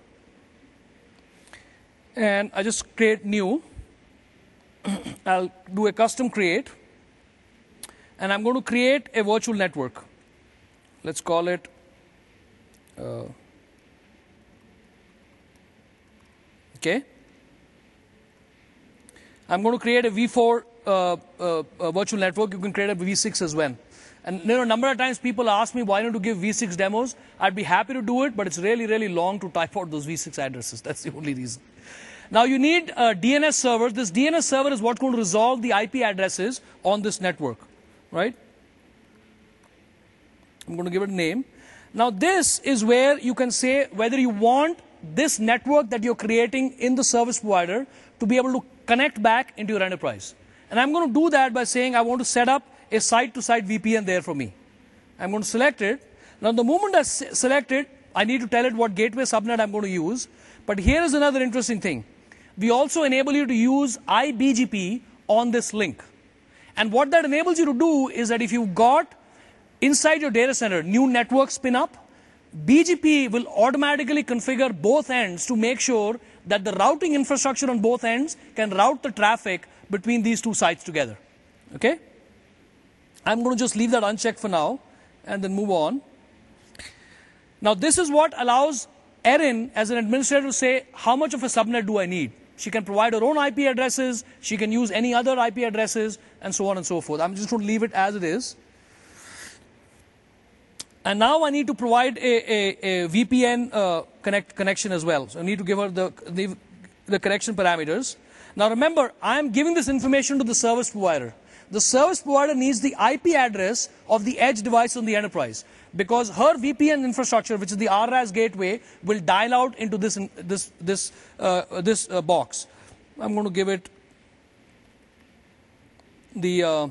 And I just create new. I'll do a custom create. And I'm going to create a virtual network. Let's call it uh, okay. I'm going to create a V four uh, uh, uh, virtual network. You can create a V six as well. And you know, a number of times people ask me, why don't you give V six demos? I'd be happy to do it, but it's really, really long to type out those V six addresses. That's the only reason. Now you need uh, D N S servers. This D N S server is what's going to resolve the I P addresses on this network, right? I'm going to give it a name. Now this is where you can say whether you want this network that you're creating in the service provider to be able to connect back into your enterprise. And I'm going to do that by saying I want to set up a site-to-site V P N there for me. I'm going to select it. Now the moment I select it, I need to tell it what gateway subnet I'm going to use. But here is another interesting thing. We also enable you to use I B G P on this link. And what that enables you to do is that if you've got inside your data center new network spin up, B G P will automatically configure both ends to make sure that the routing infrastructure on both ends can route the traffic between these two sites together. Okay? I'm going to just leave that unchecked for now and then move on. Now this is what allows Erin as an administrator to say how much of a subnet do I need. She can provide her own I P addresses. She can use any other I P addresses, and so on and so forth. I'm just going to leave it as it is. And now I need to provide a, a, a V P N uh, connect, connection as well. So I need to give her the, the, the connection parameters. Now remember, I am giving this information to the service provider. The service provider needs the I P address of the edge device on the enterprise, because her V P N infrastructure, which is the R A S gateway, will dial out into this this this uh, this uh, box. I'm going to give it the uh,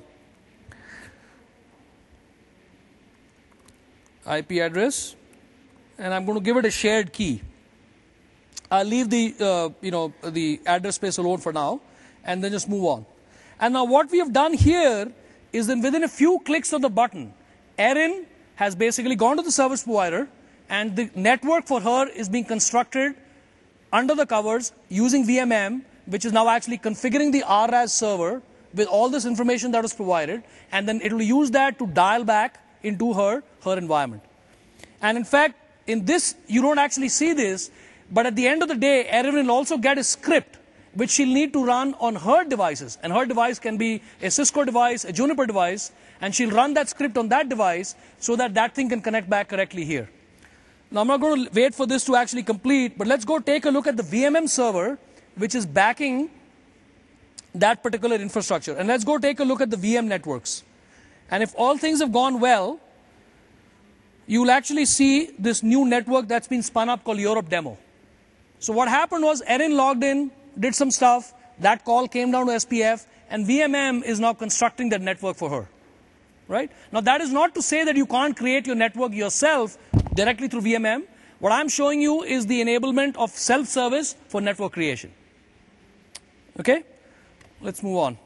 I P address, and I'm going to give it a shared key. I'll leave the uh, you know the address space alone for now, and then just move on. And now what we have done here is that within a few clicks of the button, Erin has basically gone to the service provider, and the network for her is being constructed under the covers using V M M, which is now actually configuring the R A S server with all this information that was provided, and then it will use that to dial back into her, her environment. And in fact, in this, you don't actually see this, but at the end of the day, Erin will also get a script which she'll need to run on her devices. And her device can be a Cisco device, a Juniper device, and she'll run that script on that device so that that thing can connect back correctly here. Now, I'm not going to wait for this to actually complete, but let's go take a look at the V M M server, which is backing that particular infrastructure. And let's go take a look at the V M networks. And if all things have gone well, you'll actually see this new network that's been spun up called Europe Demo. So what happened was Erin logged in, did some stuff, that call came down to S P F, and V M M is now constructing that network for her. Right? Now that is not to say that you can't create your network yourself directly through V M M. What I'm showing you is the enablement of self-service for network creation. Okay? Let's move on.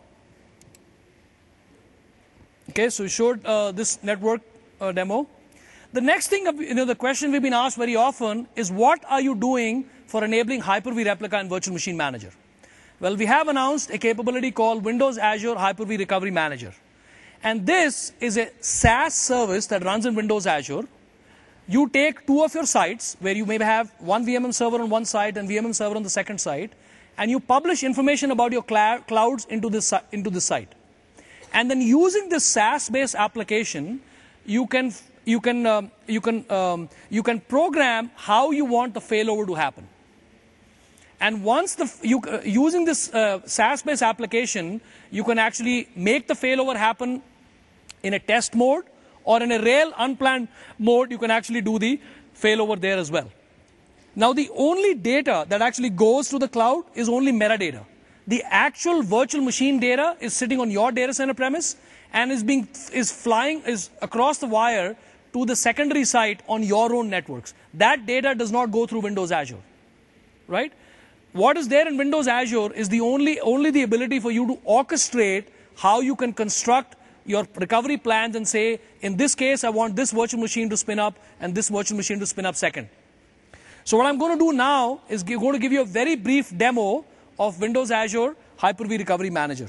Okay, so we showed uh, this network uh, demo. The next thing, you know, the question we've been asked very often is, what are you doing for enabling Hyper-V Replica and Virtual Machine Manager? Well, we have announced a capability called Windows Azure Hyper-V Recovery Manager. And this is a SaaS service that runs in Windows Azure. You take two of your sites, where you may have one V M M server on one site and V M M server on the second site, and you publish information about your cl clouds into this, into this site. And then using this SaaS-based application, you can you can um, you can um, you can program how you want the failover to happen. And once the you uh, using this uh, SaaS-based application, you can actually make the failover happen in a test mode, or in a real unplanned mode. You can actually do the failover there as well. Now, the only data that actually goes to the cloud is only metadata. The actual virtual machine data is sitting on your data center premise and is being is flying is across the wire to the secondary site on your own networks. That data does not go through Windows Azure, right? What is there in Windows Azure is the only only the ability for you to orchestrate how you can construct your recovery plans and say, in this case, I want this virtual machine to spin up and this virtual machine to spin up second. So what I'm going to do now is give, going to give you a very brief demo of Windows Azure Hyper-V Recovery Manager.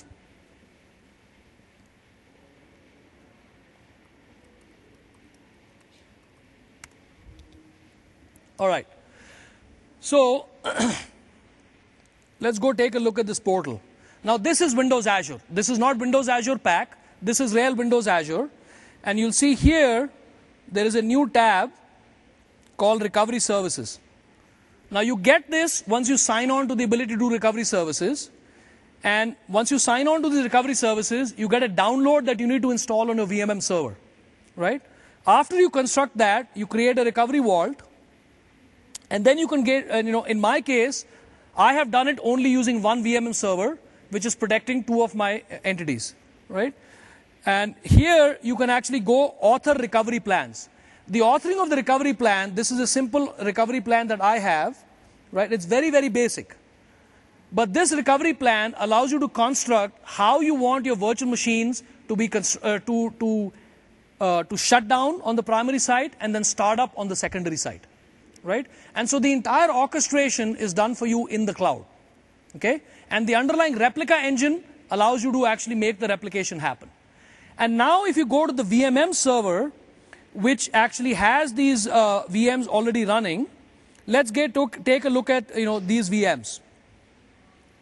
All right. So let's go take a look at this portal. Now this is Windows Azure. This is not Windows Azure Pack. This is real Windows Azure. And you'll see here there is a new tab called Recovery Services. Now you get this once you sign on to the ability to do recovery services. And once you sign on to the recovery services, you get a download that you need to install on your V M M server, right? After you construct that, you create a recovery vault. And then you can get, uh, you know, in my case, I have done it only using one V M M server, which is protecting two of my entities, right? And here you can actually go author recovery plans. The authoring of the recovery plan, this is a simple recovery plan that I have, right? It's very, very basic. But this recovery plan allows you to construct how you want your virtual machines to be uh, to to uh, to shut down on the primary site and then start up on the secondary site, right? And so the entire orchestration is done for you in the cloud, okay? And the underlying replica engine allows you to actually make the replication happen. And now if you go to the V M M server, which actually has these uh, V Ms already running, let's get to take a look at, you know, these V Ms.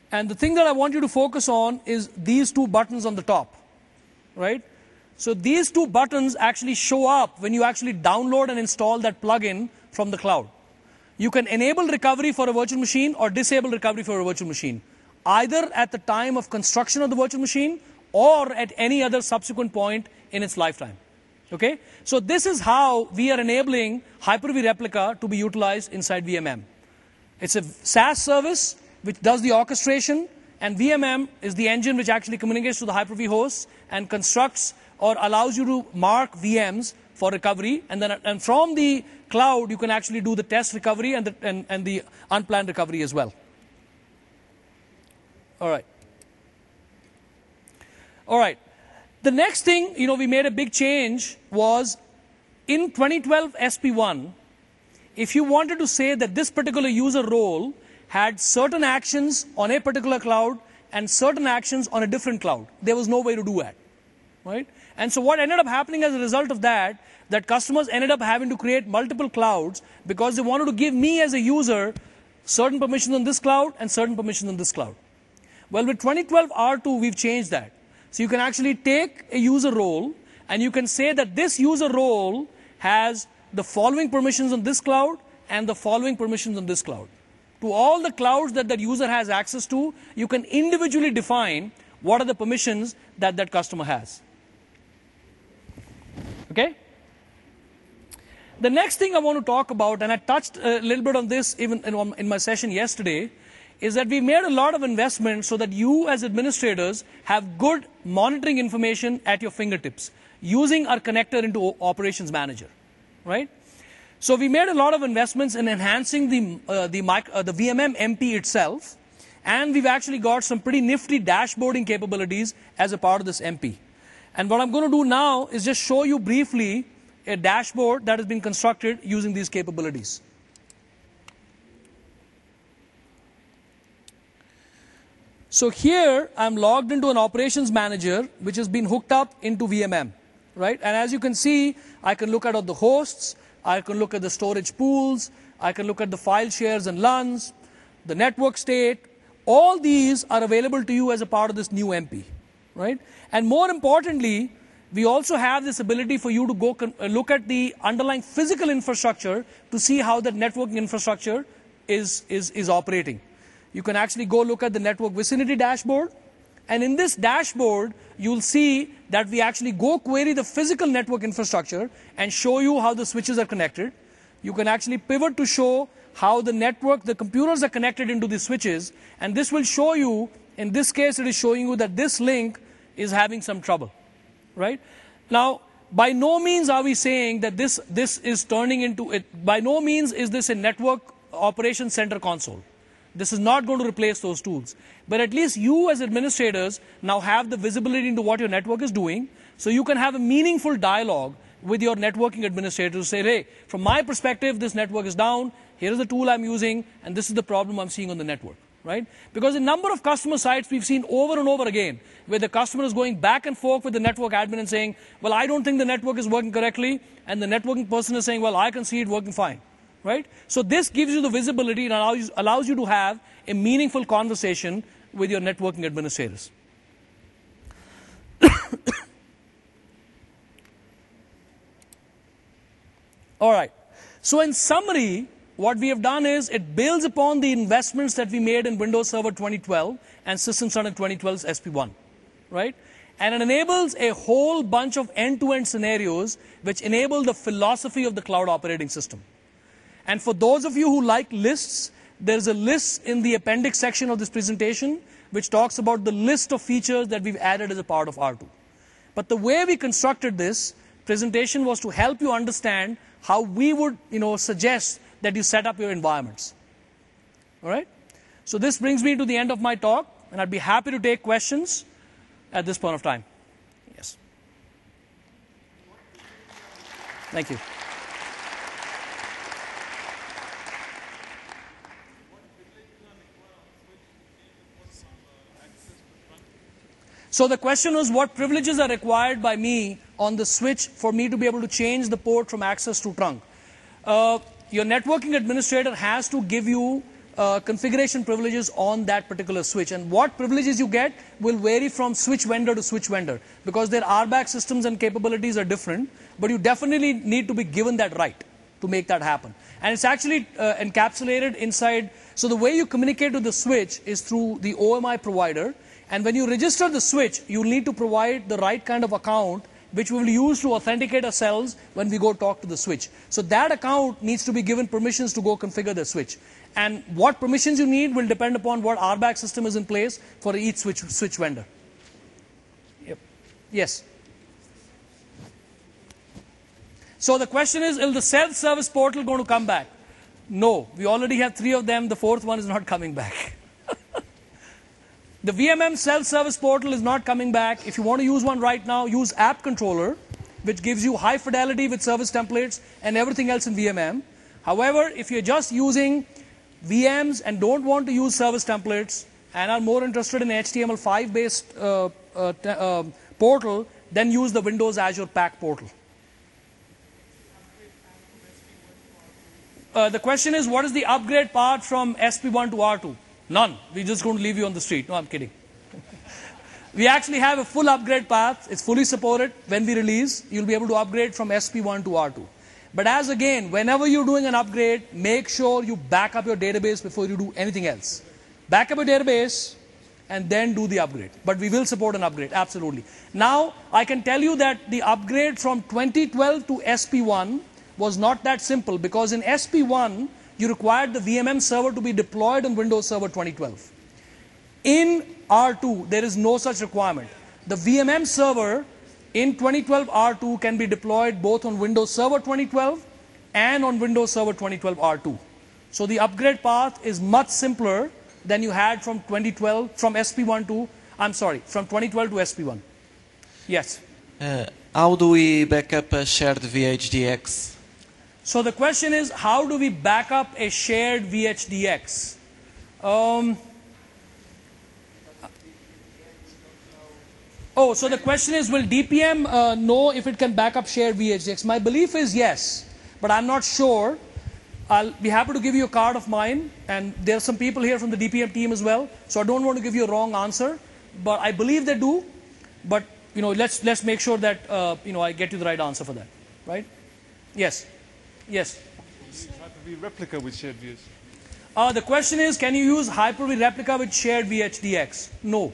And the thing that I want you to focus on is these two buttons on the top, right? So these two buttons actually show up when you actually download and install that plugin from the cloud. You can enable recovery for a virtual machine or disable recovery for a virtual machine, either at the time of construction of the virtual machine or at any other subsequent point in its lifetime. Okay? So this is how we are enabling Hyper-V Replica to be utilized inside V M M. It's a SaaS service which does the orchestration, and V M M is the engine which actually communicates to the Hyper-V hosts and constructs or allows you to mark V Ms for recovery, and then and from the cloud you can actually do the test recovery and the, and, and the unplanned recovery as well. All right. All right. The next thing, you know, we made a big change was in twenty twelve S P one, if you wanted to say that this particular user role had certain actions on a particular cloud and certain actions on a different cloud, there was no way to do that, right? And so what ended up happening as a result of that, that customers ended up having to create multiple clouds because they wanted to give me as a user certain permissions on this cloud and certain permissions on this cloud. Well, with twenty twelve R two, we've changed that. So you can actually take a user role and you can say that this user role has the following permissions on this cloud and the following permissions on this cloud. To all the clouds that that user has access to, you can individually define what are the permissions that that customer has. Okay? The next thing I want to talk about, and I touched a little bit on this even in, in my session yesterday, is that we made a lot of investment so that you as administrators have good monitoring information at your fingertips using our connector into Operations Manager, right? So we made a lot of investments in enhancing the, uh, the, mic uh, the V M M M P itself, and we've actually got some pretty nifty dashboarding capabilities as a part of this M P. And what I'm going to do now is just show you briefly a dashboard that has been constructed using these capabilities. So here I'm logged into an Operations Manager which has been hooked up into V M M, right? And as you can see, I can look at all the hosts, I can look at the storage pools, I can look at the file shares and L U Ns, the network state. All these are available to you as a part of this new M P, right? And more importantly, we also have this ability for you to go look at the underlying physical infrastructure to see how that networking infrastructure is, is, is operating. You can actually go look at the network vicinity dashboard, and in this dashboard you'll see that we actually go query the physical network infrastructure and show you how the switches are connected. You can actually pivot to show how the network, the computers are connected into the switches, and this will show you, in this case it is showing you that this link is having some trouble, right? Now, by no means are we saying that this, this is turning into it, by no means is this a network operations center console. This is not going to replace those tools. But at least you as administrators now have the visibility into what your network is doing, so you can have a meaningful dialogue with your networking administrator to say, hey, from my perspective, this network is down, here is the tool I'm using, and this is the problem I'm seeing on the network, right? Because a number of customer sites we've seen over and over again, where the customer is going back and forth with the network admin and saying, well, I don't think the network is working correctly, and the networking person is saying, well, I can see it working fine. Right? So this gives you the visibility and allows, allows you to have a meaningful conversation with your networking administrators. All right. So in summary, what we have done is it builds upon the investments that we made in Windows Server twenty twelve and System Center twenty twelve's S P one, right? And it enables a whole bunch of end-to-end scenarios which enable the philosophy of the cloud operating system. And for those of you who like lists, there's a list in the appendix section of this presentation which talks about the list of features that we've added as a part of R two. But the way we constructed this presentation was to help you understand how we would, you know, suggest that you set up your environments. All right? So this brings me to the end of my talk, and I'd be happy to take questions at this point of time. Yes. Thank you. So the question was, what privileges are required by me on the switch for me to be able to change the port from access to trunk? Uh, your networking administrator has to give you uh, configuration privileges on that particular switch. And what privileges you get will vary from switch vendor to switch vendor, because their R BAC systems and capabilities are different, but you definitely need to be given that right to make that happen. And it's actually uh, encapsulated inside. So the way you communicate with the switch is through the O M I provider. And when you register the switch, you'll need to provide the right kind of account, which we will use to authenticate ourselves when we go talk to the switch. So that account needs to be given permissions to go configure the switch. And what permissions you need will depend upon what R BAC system is in place for each switch, switch vendor. Yep. Yes. So the question is, is the self-service portal going to come back? No. We already have three of them. The fourth one is not coming back. The V M M self-service portal is not coming back. If you want to use one right now, use App Controller, which gives you high fidelity with service templates and everything else in V M M. However, if you're just using V Ms and don't want to use service templates and are more interested in H T M L five based uh, uh, uh, portal, then use the Windows Azure Pack portal. Uh, the question is, what is the upgrade path from S P one to R two? None. We're just going to leave you on the street. No, I'm kidding. We actually have a full upgrade path. It's fully supported. When we release, you'll be able to upgrade from S P one to R two. But as again, whenever you're doing an upgrade, make sure you back up your database before you do anything else. Back up your database and then do the upgrade. But we will support an upgrade, absolutely. Now, I can tell you that the upgrade from twenty twelve to S P one was not that simple, because in S P one, you required the V M M server to be deployed on Windows Server twenty twelve. In R two, there is no such requirement. The V M M server in twenty twelve R two can be deployed both on Windows Server twenty twelve and on Windows Server twenty twelve R two. So the upgrade path is much simpler than you had from twenty twelve, from S P one to, I'm sorry, from twenty twelve to S P one. Yes? Uh, how do we back up a shared V H D X? So the question is, how do we back up a shared V H D X? Um, oh, so the question is, will D P M uh, know if it can back up shared V H D X? My belief is yes, but I'm not sure. I'll be happy to give you a card of mine, and there are some people here from the D P M team as well, so I don't want to give you a wrong answer, but I believe they do. But you know, let's let's make sure that uh, you know I get you the right answer for that, right? Yes. Yes. Hyper-V replica with shared views. Uh, the question is, can you use Hyper-V replica with shared V H D X? No.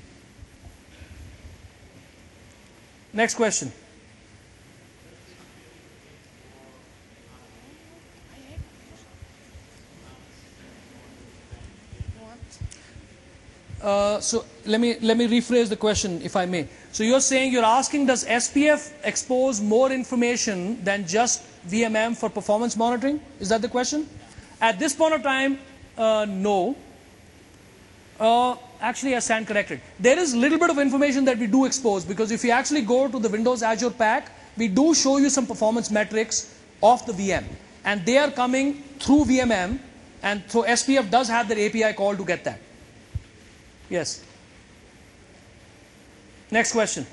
Next question. Uh, so let me let me rephrase the question, if I may. So you're saying, you're asking, does S P F expose more information than just V M M for performance monitoring? Is that the question? At this point of time, uh, no. Uh, actually, I stand corrected. There is a little bit of information that we do expose, because if you actually go to the Windows Azure Pack, we do show you some performance metrics of the V M. And they are coming through V M M, and so S P F does have their A P I call to get that. Yes. Next question.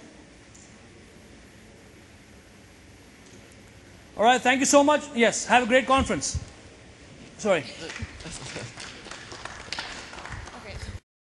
All right, thank you so much. Yes, have a great conference. Sorry.